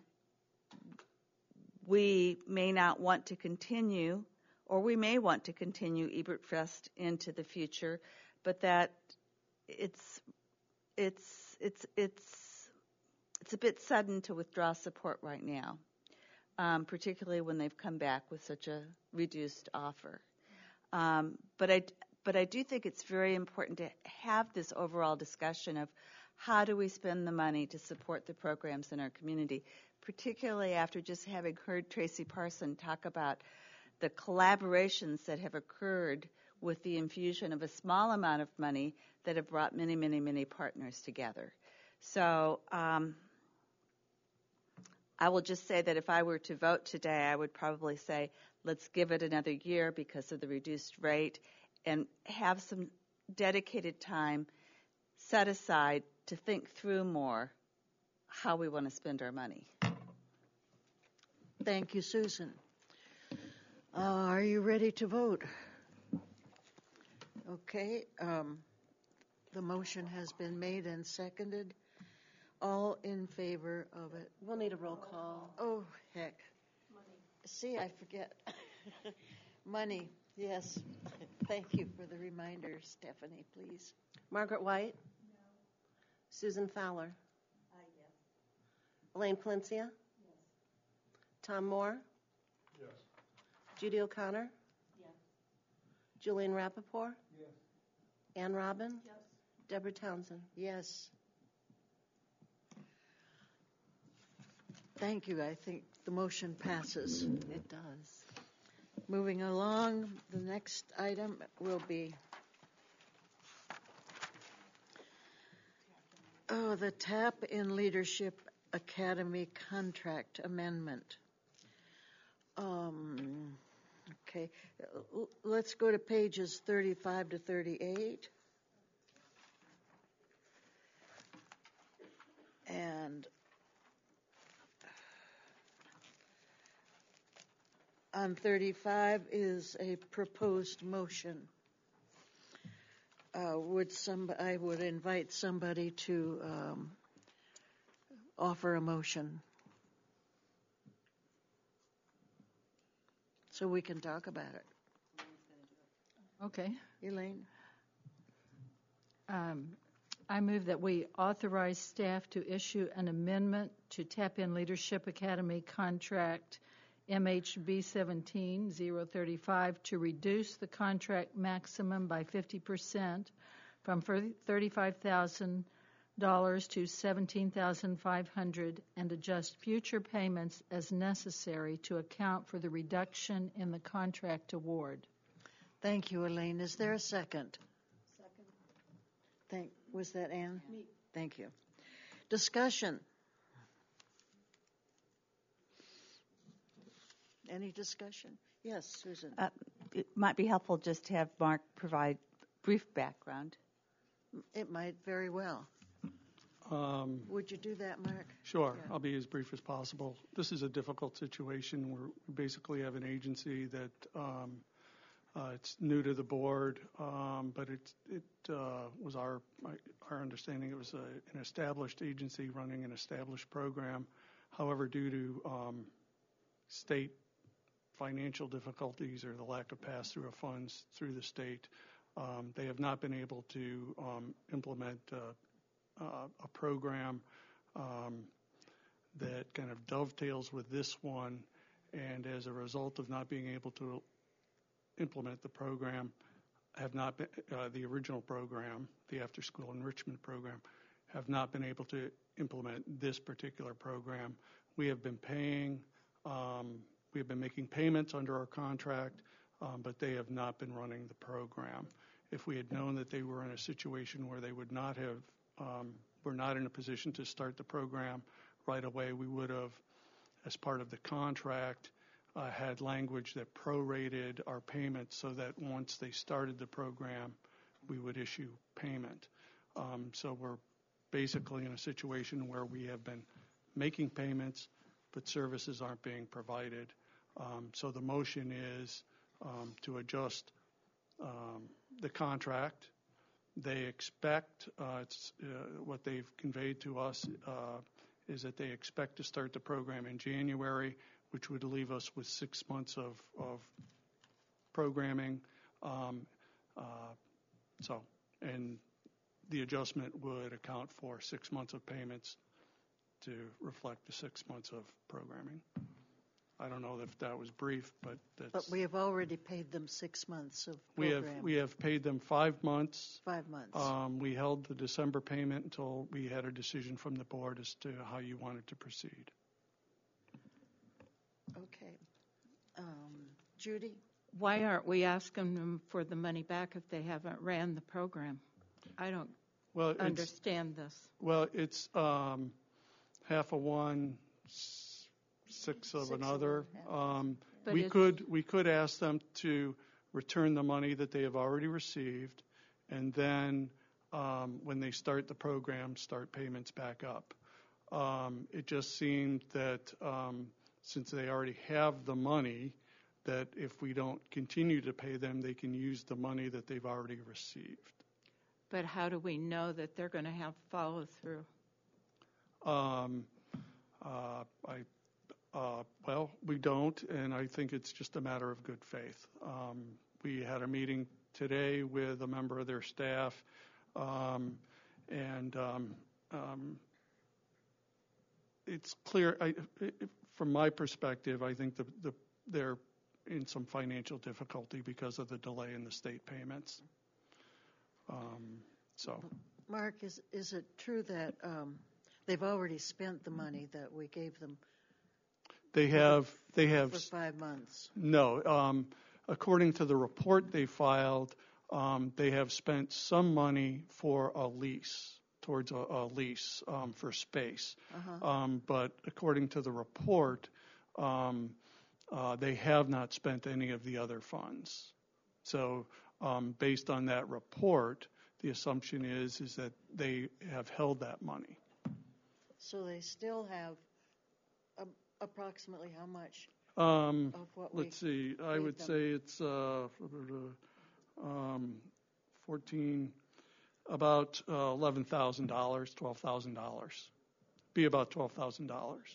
G: we may not want to continue, or we may want to continue Ebert Fest into the future, but that it's it's it's it's it's a bit sudden to withdraw support right now, um, particularly when they've come back with such a reduced offer. Um, but I but I do think it's very important to have this overall discussion of how do we spend the money to support the programs in our community, particularly after just having heard Tracy Parson talk about the collaborations that have occurred with the infusion of a small amount of money that have brought many, many, many partners together. So um, I will just say that if I were to vote today, I would probably say let's give it another year because of the reduced rate and have some dedicated time set aside to think through more how we want to spend our money.
A: Thank you, Susan. Uh, are you ready to vote? Okay, um, the motion has been made and seconded. All in favor of it?
B: We'll need a roll call.
A: Oh, heck. Money. See, I forget. Money, yes. Thank you for the reminder, Stephanie, please.
B: Margaret White? No. Susan Fowler?
M: Uh, yes.
B: Elaine Palencia?
M: Yes.
B: Tom Moore?
H: Yes.
B: Judy O'Connor?
M: Yes.
B: Julian Rappaport?
H: Yes.
B: Ann Robin?
M: Yes.
B: Deborah Townsend?
A: Yes. Thank you. I think the motion passes.
B: It does.
A: Moving along, the next item will be oh, the TAP in Leadership Academy contract amendment. Um, okay, L- let's go to pages thirty-five to thirty-eight. And on thirty-five is a proposed motion. Uh, would some, I would invite somebody to um, offer a motion so we can talk about it.
P: Okay.
A: Elaine?
P: Um, I move that we authorize staff to issue an amendment to Tap In Leadership Academy contract M H B seventeen zero thirty-five to reduce the contract maximum by fifty percent from thirty-five thousand dollars to seventeen thousand five hundred dollars and adjust future payments as necessary to account for the reduction in the contract award.
A: Thank you, Elaine. Is there a second?
N: Second.
A: Thank, was that Ann?
N: Me.
A: Thank you. Discussion. Any discussion? Yes, Susan.
G: Uh, it might be helpful just to have Mark provide brief background.
A: It might very well.
Q: Um,
A: Would you do that, Mark?
Q: Sure.
A: Yeah.
Q: I'll be as brief as possible. This is a difficult situation where we basically have an agency that um, uh, it's new to the board, um, but it, it uh, was our our understanding it was a, an established agency running an established program. However, due to um, state financial difficulties or the lack of pass-through of funds through the state, um, they have not been able to um, implement uh, uh, a program um, that kind of dovetails with this one, and as a result of not being able to implement the program, have not been, uh, the original program, the after-school enrichment program, have not been able to implement this particular program. We have been paying um, We have been making payments under our contract, um, but they have not been running the program. If we had known that they were in a situation where they would not have, um, were not in a position to start the program right away, we would have, as part of the contract, uh, had language that prorated our payments so that once they started the program, we would issue payment. Um, so we're basically in a situation where we have been making payments, but services aren't being provided. Um, so the motion is um, to adjust um, the contract. They expect, uh, it's, uh, what they've conveyed to us uh, is that they expect to start the program in January, which would leave us with six months of, of programming. Um, uh, so, and the adjustment would account for six months of payments to reflect the six months of programming. I don't know if that was brief, but that's...
A: But we have already paid them six months of
Q: We
A: program.
Q: have we have paid them five months.
A: Five months.
Q: Um, we held the December payment until we had a decision from the board as to how you wanted to proceed.
A: Okay. Um, Judy?
O: Why aren't we asking them for the money back if they haven't ran the program? I don't
Q: well,
O: understand this.
Q: Well, it's um, half of one, six of
A: Six
Q: another.
A: of
Q: Um,
O: But
Q: we
O: it's-
Q: could we could ask them to return the money that they have already received, and then um, when they start the program, start payments back up. Um, it just seemed that um, since they already have the money, that if we don't continue to pay them, they can use the money that they've already received.
O: But how do we know that they're going to have follow through?
Q: Um, uh, I, uh, well, we don't, and I think it's just a matter of good faith. Um, we had a meeting today with a member of their staff, um, and um, um, it's clear, I, it, from my perspective, I think the, the, they're in some financial difficulty because of the delay in the state payments. Um, so,
A: Mark, is is it true that um, they've already spent the money that we gave them?
Q: They have.
A: For,
Q: they have
A: for five months.
Q: No, um, according to the report they filed, um, they have spent some money for a lease, towards a, a lease um, for space.
A: Uh-huh.
Q: Um, but according to the report, um, uh, they have not spent any of the other funds. So, um, based on that report, the assumption is is that they have held that money.
A: So they still have a, approximately how much
Q: um,
A: of what
Q: let's
A: we
Q: see. I would
A: them?
Q: say it's uh, um, fourteen, about uh, eleven thousand dollars, twelve thousand dollars. Be about twelve thousand dollars.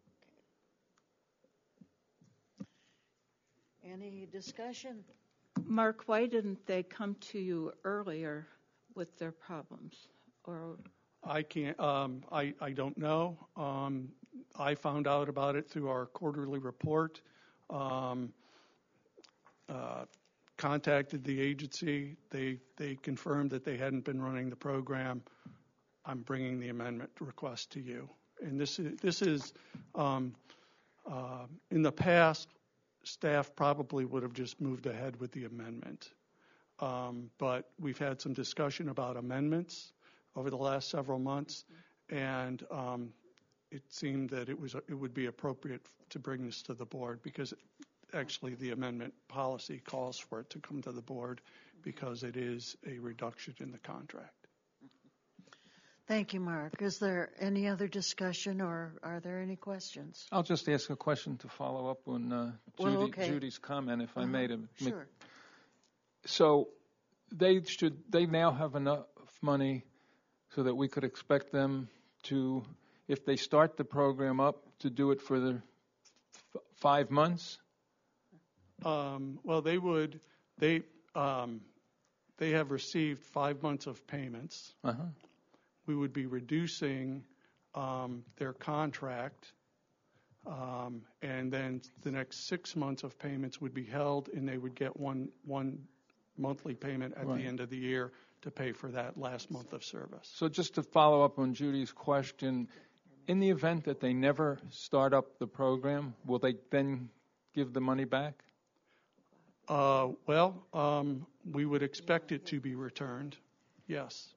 A: Any discussion?
O: Mark, why didn't they come to you earlier with their problems? Or
Q: I can't. Um, I I don't know. Um, I found out about it through our quarterly report. Um, uh, contacted the agency. They they confirmed that they hadn't been running the program. I'm bringing the amendment request to you. And this is this is um, uh, in the past, staff probably would have just moved ahead with the amendment. Um, but we've had some discussion about amendments over the last several months, and um, it seemed that it was it would be appropriate to bring this to the board because actually the amendment policy calls for it to come to the board because it is a reduction in the contract.
A: Thank you, Mark. Is there any other discussion, or are there any questions?
F: I'll just ask a question to follow up on uh, Judy,
A: well, okay.
F: Judy's comment, if
A: uh-huh.
F: I may. To
A: sure.
F: So they should. They now have enough money so that we could expect them to, if they start the program up, to do it for the f- five months.
Q: Um, well, they would. They um, they have received five months of payments.
F: Uh-huh.
Q: We would be reducing um, their contract, um, and then the next six months of payments would be held, and they would get one one monthly payment at
F: Right.
Q: the end of the year to pay for that last month of service.
F: So just to follow up on Judy's question, in the event that they never start up the program, will they then give the money back?
Q: Uh, well, um, we would expect it to be returned, yes.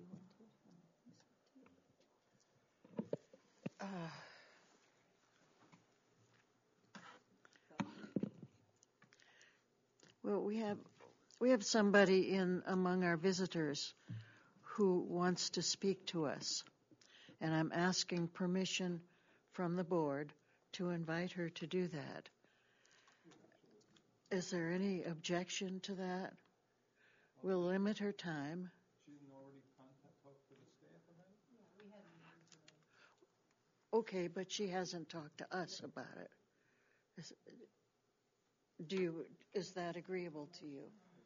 A: Uh, well, we have we have somebody in among our visitors who wants to speak to us, and I'm asking permission from the board to invite her to do that. Is there any objection to that? We'll limit her time. Okay, but she hasn't talked to us about it. Is, do you, is that agreeable to you?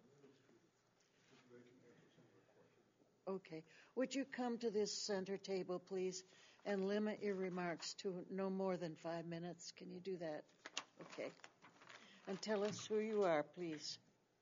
A: Okay. Would you come to this center table, please, and limit your remarks to no more than five minutes? Can you do that? Okay. And tell us who you are, please.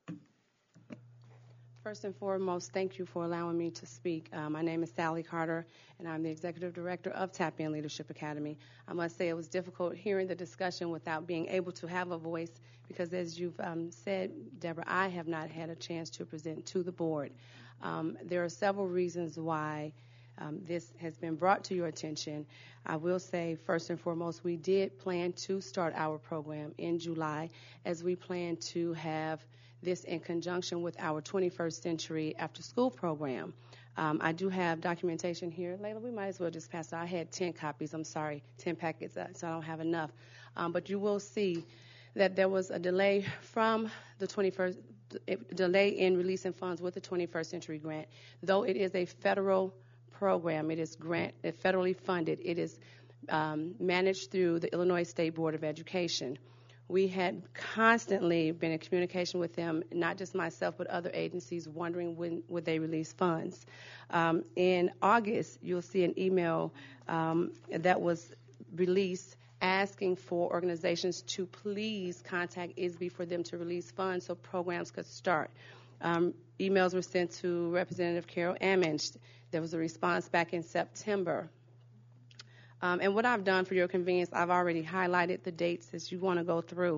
R: First and foremost, thank you for allowing me to speak. Uh, my name is Sally Carter, and I'm the Executive Director of Tap In Leadership Academy. I must say it was difficult hearing the discussion without being able to have a voice because, as you've um, said, Deborah, I have not had a chance to present to the board. Um, there are several reasons why um, this has been brought to your attention. I will say, first and foremost, we did plan to start our program in July as we plan to have this in conjunction with our twenty-first century after school program. Um, I do have documentation here. Layla, we might as well just pass it. I had ten copies, I'm sorry, ten packets, so I don't have enough. Um, but you will see that there was a delay from the twenty-first, delay in releasing funds with the twenty-first Century Grant. Though it is a federal program, it is grant, federally funded, it is um, managed through the Illinois State Board of Education. We had constantly been in communication with them, not just myself, but other agencies, wondering when would they release funds. Um, in August, you'll see an email um, that was released asking for organizations to please contact I S B for them to release funds so programs could start. Um, emails were sent to Representative Carol Ammons. There was a response back in September. Um, and what I've done for your convenience, I've already highlighted the dates as you want to go through.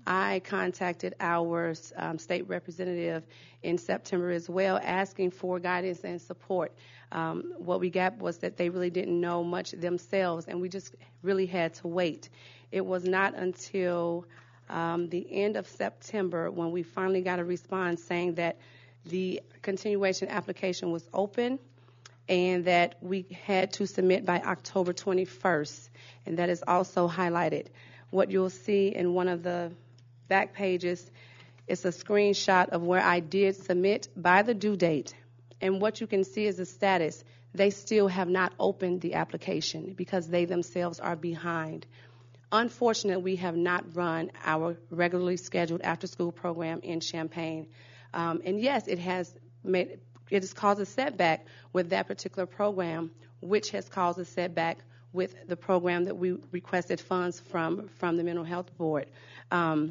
R: I contacted our um, state representative in September as well, asking for guidance and support. Um, what we got was that they really didn't know much themselves, and we just really had to wait. It was not until um, the end of September when we finally got a response saying that the continuation application was open and that we had to submit by October twenty-first, and that is also highlighted. What you'll see in one of the back pages is a screenshot of where I did submit by the due date, and what you can see is the status. They still have not opened the application because they themselves are behind. Unfortunately, we have not run our regularly scheduled after-school program in Champaign, um, and yes, it has made it has caused a setback with that particular program, which has caused a setback with the program that we requested funds from from the Mental Health Board. Um,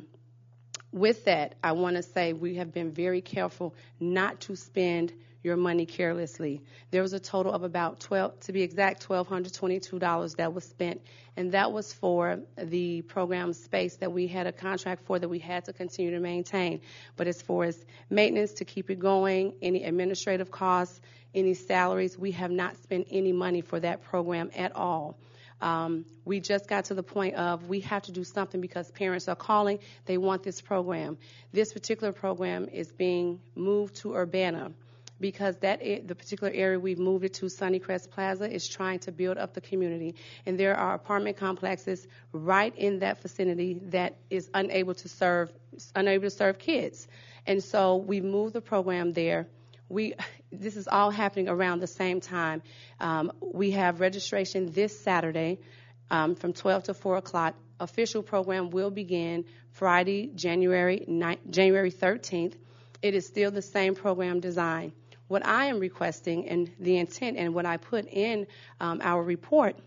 R: with that, I want to say we have been very careful not to spend your money carelessly. There was a total of about twelve, to be exact, one thousand two hundred twenty-two dollars that was spent, and that was for the program space that we had a contract for that we had to continue to maintain. But as far as maintenance to keep it going, any administrative costs, any salaries, we have not spent any money for that program at all. Um, we just got to the point of we have to do something because parents are calling. They want this program. This particular program is being moved to Urbana, because that the particular area we've moved it to, Sunnycrest Plaza, is trying to build up the community. And there are apartment complexes right in that vicinity that is unable to serve unable to serve kids. And so we moved the program there. We this is all happening around the same time. Um, we have registration this Saturday um, from twelve to four o'clock. Official program will begin Friday, January ninth, January thirteenth. It is still the same program design. What I am requesting and the intent and what I put in um, our report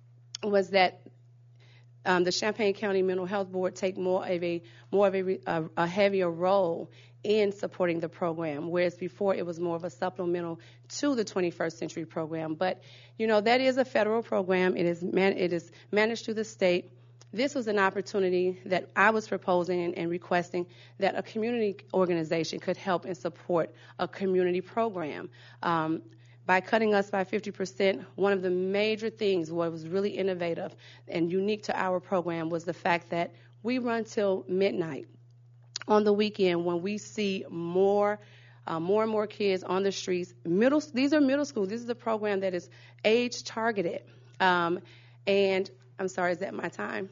R: was that um, the Champaign County Mental Health Board take more of a more of a, a, a heavier role in supporting the program, whereas before it was more of a supplemental to the twenty-first Century program. But you know that is a federal program. It is man, it is managed through the state. This was an opportunity that I was proposing and, and requesting that a community organization could help and support a community program. Um, by cutting us by fifty percent, one of the major things, what was really innovative and unique to our program, was the fact that we run till midnight on the weekend when we see more uh, more and more kids on the streets. Middle, these are middle school. This is a program that is age targeted. Um, and I'm sorry, is that my time?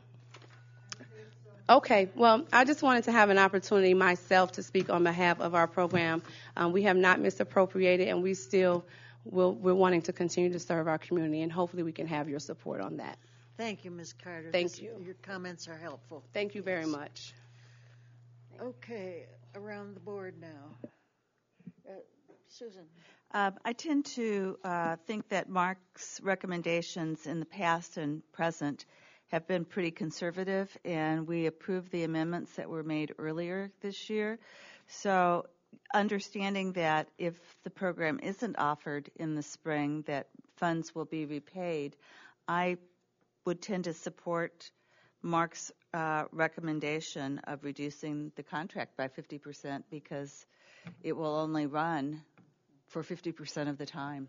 R: Okay, well, I just wanted to have an opportunity myself to speak on behalf of our program. Um, we have not misappropriated, and we still will, we're wanting to continue to serve our community, and hopefully we can have your support on that.
A: Thank you, Miz Carter.
R: Thank
A: this,
R: you.
A: Your comments are helpful.
R: Thank you very much.
A: Okay, around the board now. Uh, Susan.
G: Uh, I tend to uh, think that Mark's recommendations in the past and present have been pretty conservative, and we approved the amendments that were made earlier this year. So understanding that if the program isn't offered in the spring, that funds will be repaid, I would tend to support Mark's uh, recommendation of reducing the contract by fifty percent because it will only run for fifty percent of the time.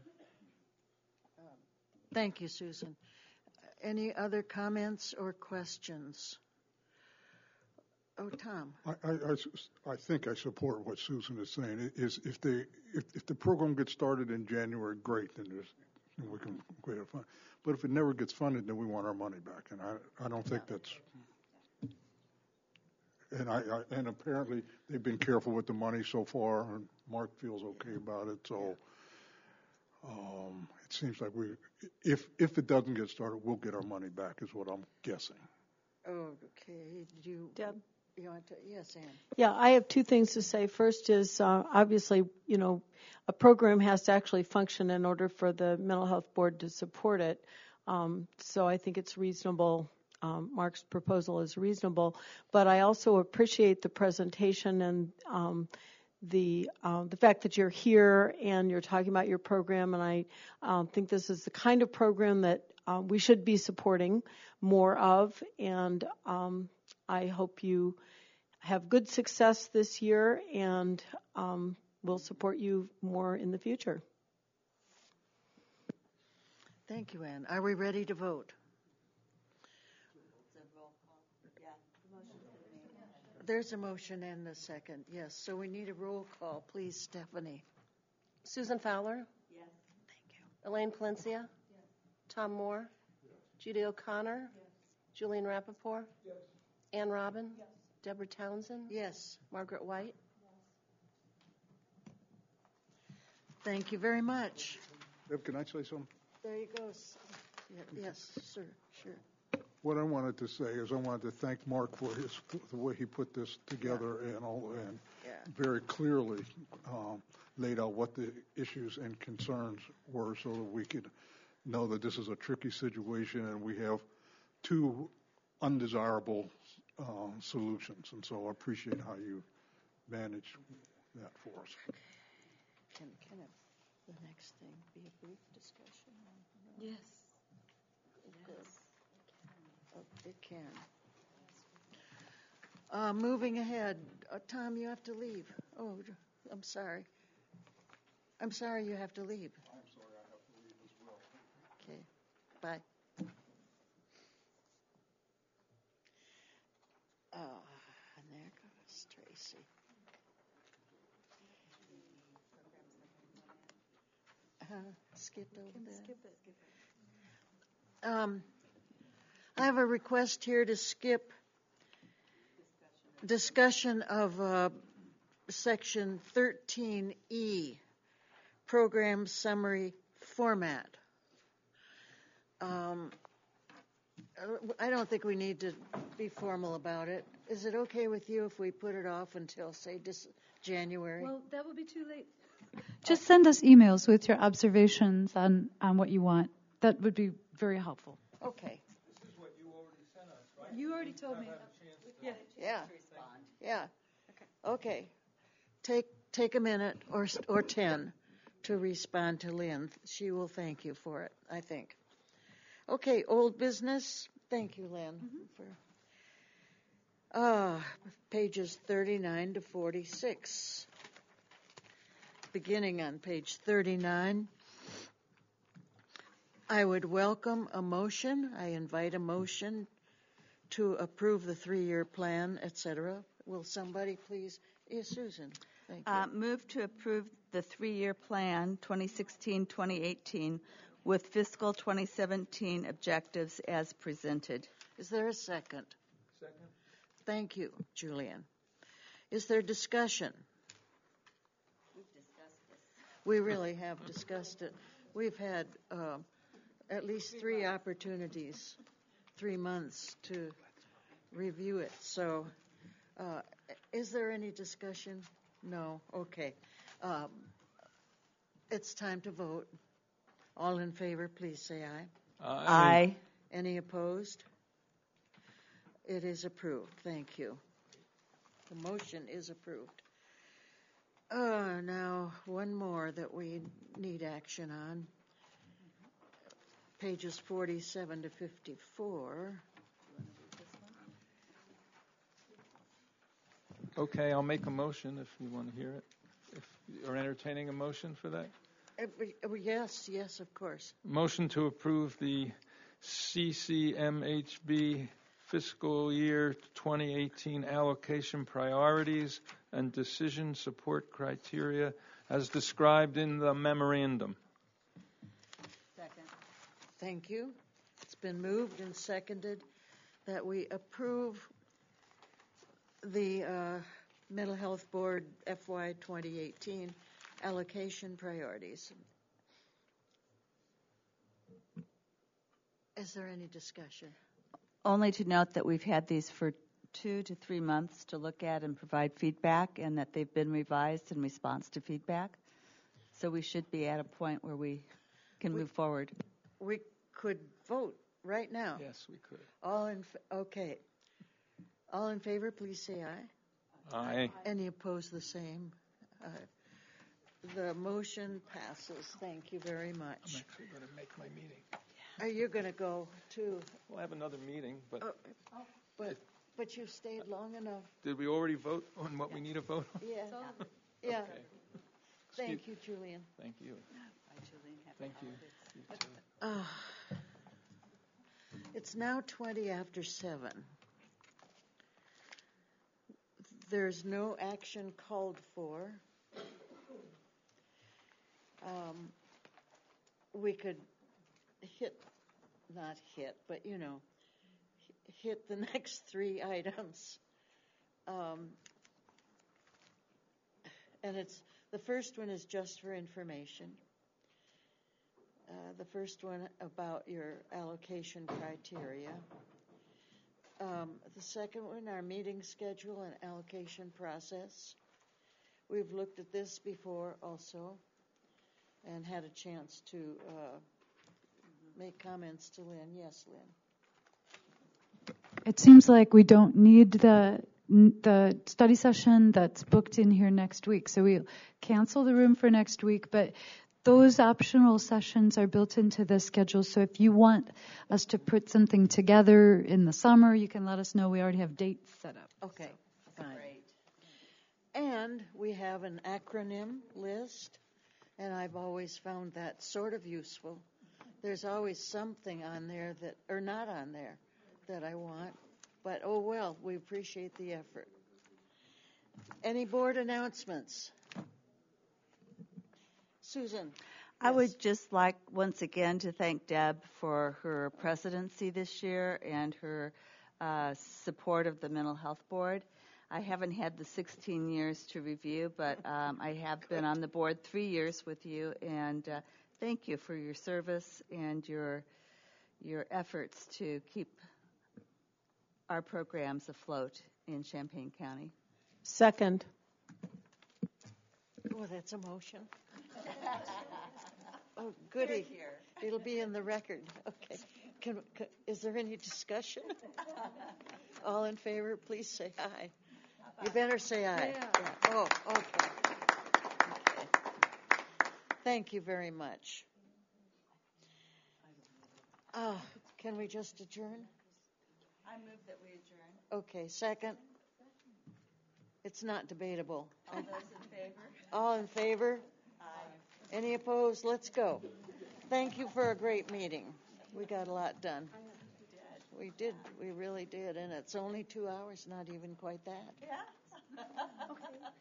A: Thank you, Susan. Any other comments or questions? Oh, Tom.
H: I, I, I, I think I support what Susan is saying. Is if they if, if the program gets started in January, great, then there's then we can create a fund. But if it never gets funded, then we want our money back, and I I don't think that's and I, I and apparently they've been careful with the money so far, and Mark feels okay about it. So um, it seems like we, if if it doesn't get started, we'll get our money back, is what I'm guessing.
A: Okay. Did you,
N: Deb?
A: You want to? Yes, Ann.
N: Yeah, I have two things to say. First is uh, obviously, you know, a program has to actually function in order for the mental health board to support it. Um, so I think it's reasonable. Um, Mark's proposal is reasonable, but I also appreciate the presentation and um, the uh, the fact that you're here and you're talking about your program. And I um, think this is the kind of program that uh, we should be supporting more of. And um, I hope you have good success this year, and um, we'll support you more in the future.
A: Thank you, Ann. Are we ready to vote? There's a motion and a second, yes. So we need a roll call. Please, Stephanie.
B: Susan Fowler?
A: Yes. Thank you.
B: Elaine Palencia? Yes. Tom Moore? Yes. Judy O'Connor? Yes. Julian Rappaport? Yes. Ann Robin? Yes. Deborah Townsend?
A: Yes.
B: Margaret White?
A: Thank you very much.
H: Deb, can I say something?
A: There you go. Yes, sir. Sure.
H: What I wanted to say is I wanted to thank Mark for his the way he put this together yeah. and all and
A: yeah.
H: very clearly um, laid out what the issues and concerns were, so that we could know that this is a tricky situation and we have two undesirable uh, solutions. And so I appreciate how you managed that for us.
A: Can can it, the next thing be a brief discussion?
M: Yes.
A: Good. Oh, it can. Uh, moving ahead, uh, Tom, you have to leave. Oh, I'm sorry. I'm sorry you have to leave.
H: I'm sorry I have to leave as well.
A: Okay, bye. Oh, and there goes Tracy. Uh, skipped over that.
N: Skip it.
A: Um, I have a request here to skip discussion of uh, section thirteen E, program summary format. Um, I don't think we need to be formal about it. Is it okay with you if we put it off until, say, this January?
C: Well, that would be too late. Just send us emails with your observations on, on what you want. That would be very helpful.
A: Okay.
F: This is what you already sent us, right?
C: You already told me.
A: Yeah. Yeah. Yeah. Okay. Okay. Take take a minute or or ten to respond to Lynn. She will thank you for it, I think. Okay. Old business. Thank you, Lynn. Mm-hmm. For uh, pages thirty-nine to forty-six. Beginning on page thirty-nine. I would welcome a motion. I invite a motion to approve the three-year plan, et cetera. Will somebody please? Yes, Susan. Thank you.
G: Uh, move to approve the three-year plan, twenty sixteen to twenty eighteen, with fiscal twenty seventeen objectives as presented.
A: Is there a second?
F: Second.
A: Thank you, Julian. Is there discussion?
G: We've discussed this.
A: We really have discussed it. We've had uh, at least three opportunities, three months to review it. So uh, is there any discussion? No? Okay. Um, it's time to vote. All in favor, please say aye.
F: Aye.
G: Aye.
A: Any opposed? It is approved. Thank you. The motion is approved. Uh, now, one more that we need action on. Pages forty-seven to fifty-four.
F: Okay, I'll make a motion if you want to hear it. If you're entertaining a motion for that.
A: Uh, yes, yes, of course.
F: Motion to approve the C C M H B fiscal year twenty eighteen allocation priorities and decision support criteria as described in the memorandum.
A: Second. Thank you. It's been moved and seconded that we approve the uh, Mental Health Board F Y twenty eighteen allocation priorities. Is there any discussion?
G: Only to note that we've had these for two to three months to look at and provide feedback, and that they've been revised in response to feedback. So we should be at a point where we can
A: we,
G: move forward.
A: We could vote right now.
F: Yes, we could.
A: All in, okay. All in favor, please say aye.
F: Aye.
A: Any opposed, the same. Uh, the motion passes. Thank you very much.
F: I'm actually going to make my meeting.
A: Are you going to go too?
F: We'll have another meeting, but
A: oh, but but you stayed long enough.
F: Did we already vote on what we need to vote on?
A: Yeah. Yeah.
F: Okay.
A: Thank you, Julian.
F: Thank you.
G: Bye, Julian. Happy
F: Thank you.
G: holidays.
F: you too.
A: Uh, it's now twenty after seven. There's no action called for. Um, we could hit, not hit, but you know, hit the next three items. Um, and it's, the first one is just for information. Uh, the first one about your allocation criteria. Um, the second one, our meeting schedule and allocation process. We've looked at this before also and had a chance to uh, make comments to Lynn. Yes, Lynn.
C: It seems like we don't need the the study session that's booked in here next week. So we'll cancel the room for next week, but those optional sessions are built into the schedule. So if you want us to put something together in the summer, you can let us know. We already have dates set up.
A: Okay, so. Fine. Great. And we have an acronym list, and I've always found that sort of useful. There's always something on there that, or not on there, that I want. But, oh well, we appreciate the effort. Any board announcements? Susan.
G: I yes. would just like once again to thank Deb for her presidency this year and her uh, support of the Mental Health Board. I haven't had the sixteen years to review, but um, I have been on the board three years with you, and uh, thank you for your service and your your efforts to keep our programs afloat in Champaign County.
N: Second.
A: Oh, that's a motion. Oh, goody. It'll be in the record. Okay. Can, can, is there any discussion? All in favor, please say aye. You better say aye. Yeah. Yeah. Oh, okay. Okay. Thank you very much. Uh, can we just adjourn?
G: I move that we adjourn.
A: Okay, second. It's not debatable.
G: All those in favor?
A: All in favor?
G: Aye.
A: Any opposed? Let's go. Thank you for a great meeting. We got a lot done. We did. We really did. And it's only two hours, not even quite that.
G: Yeah. Okay.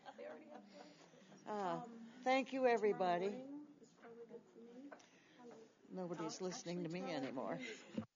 A: Uh, thank you, everybody. Nobody's listening to me anymore.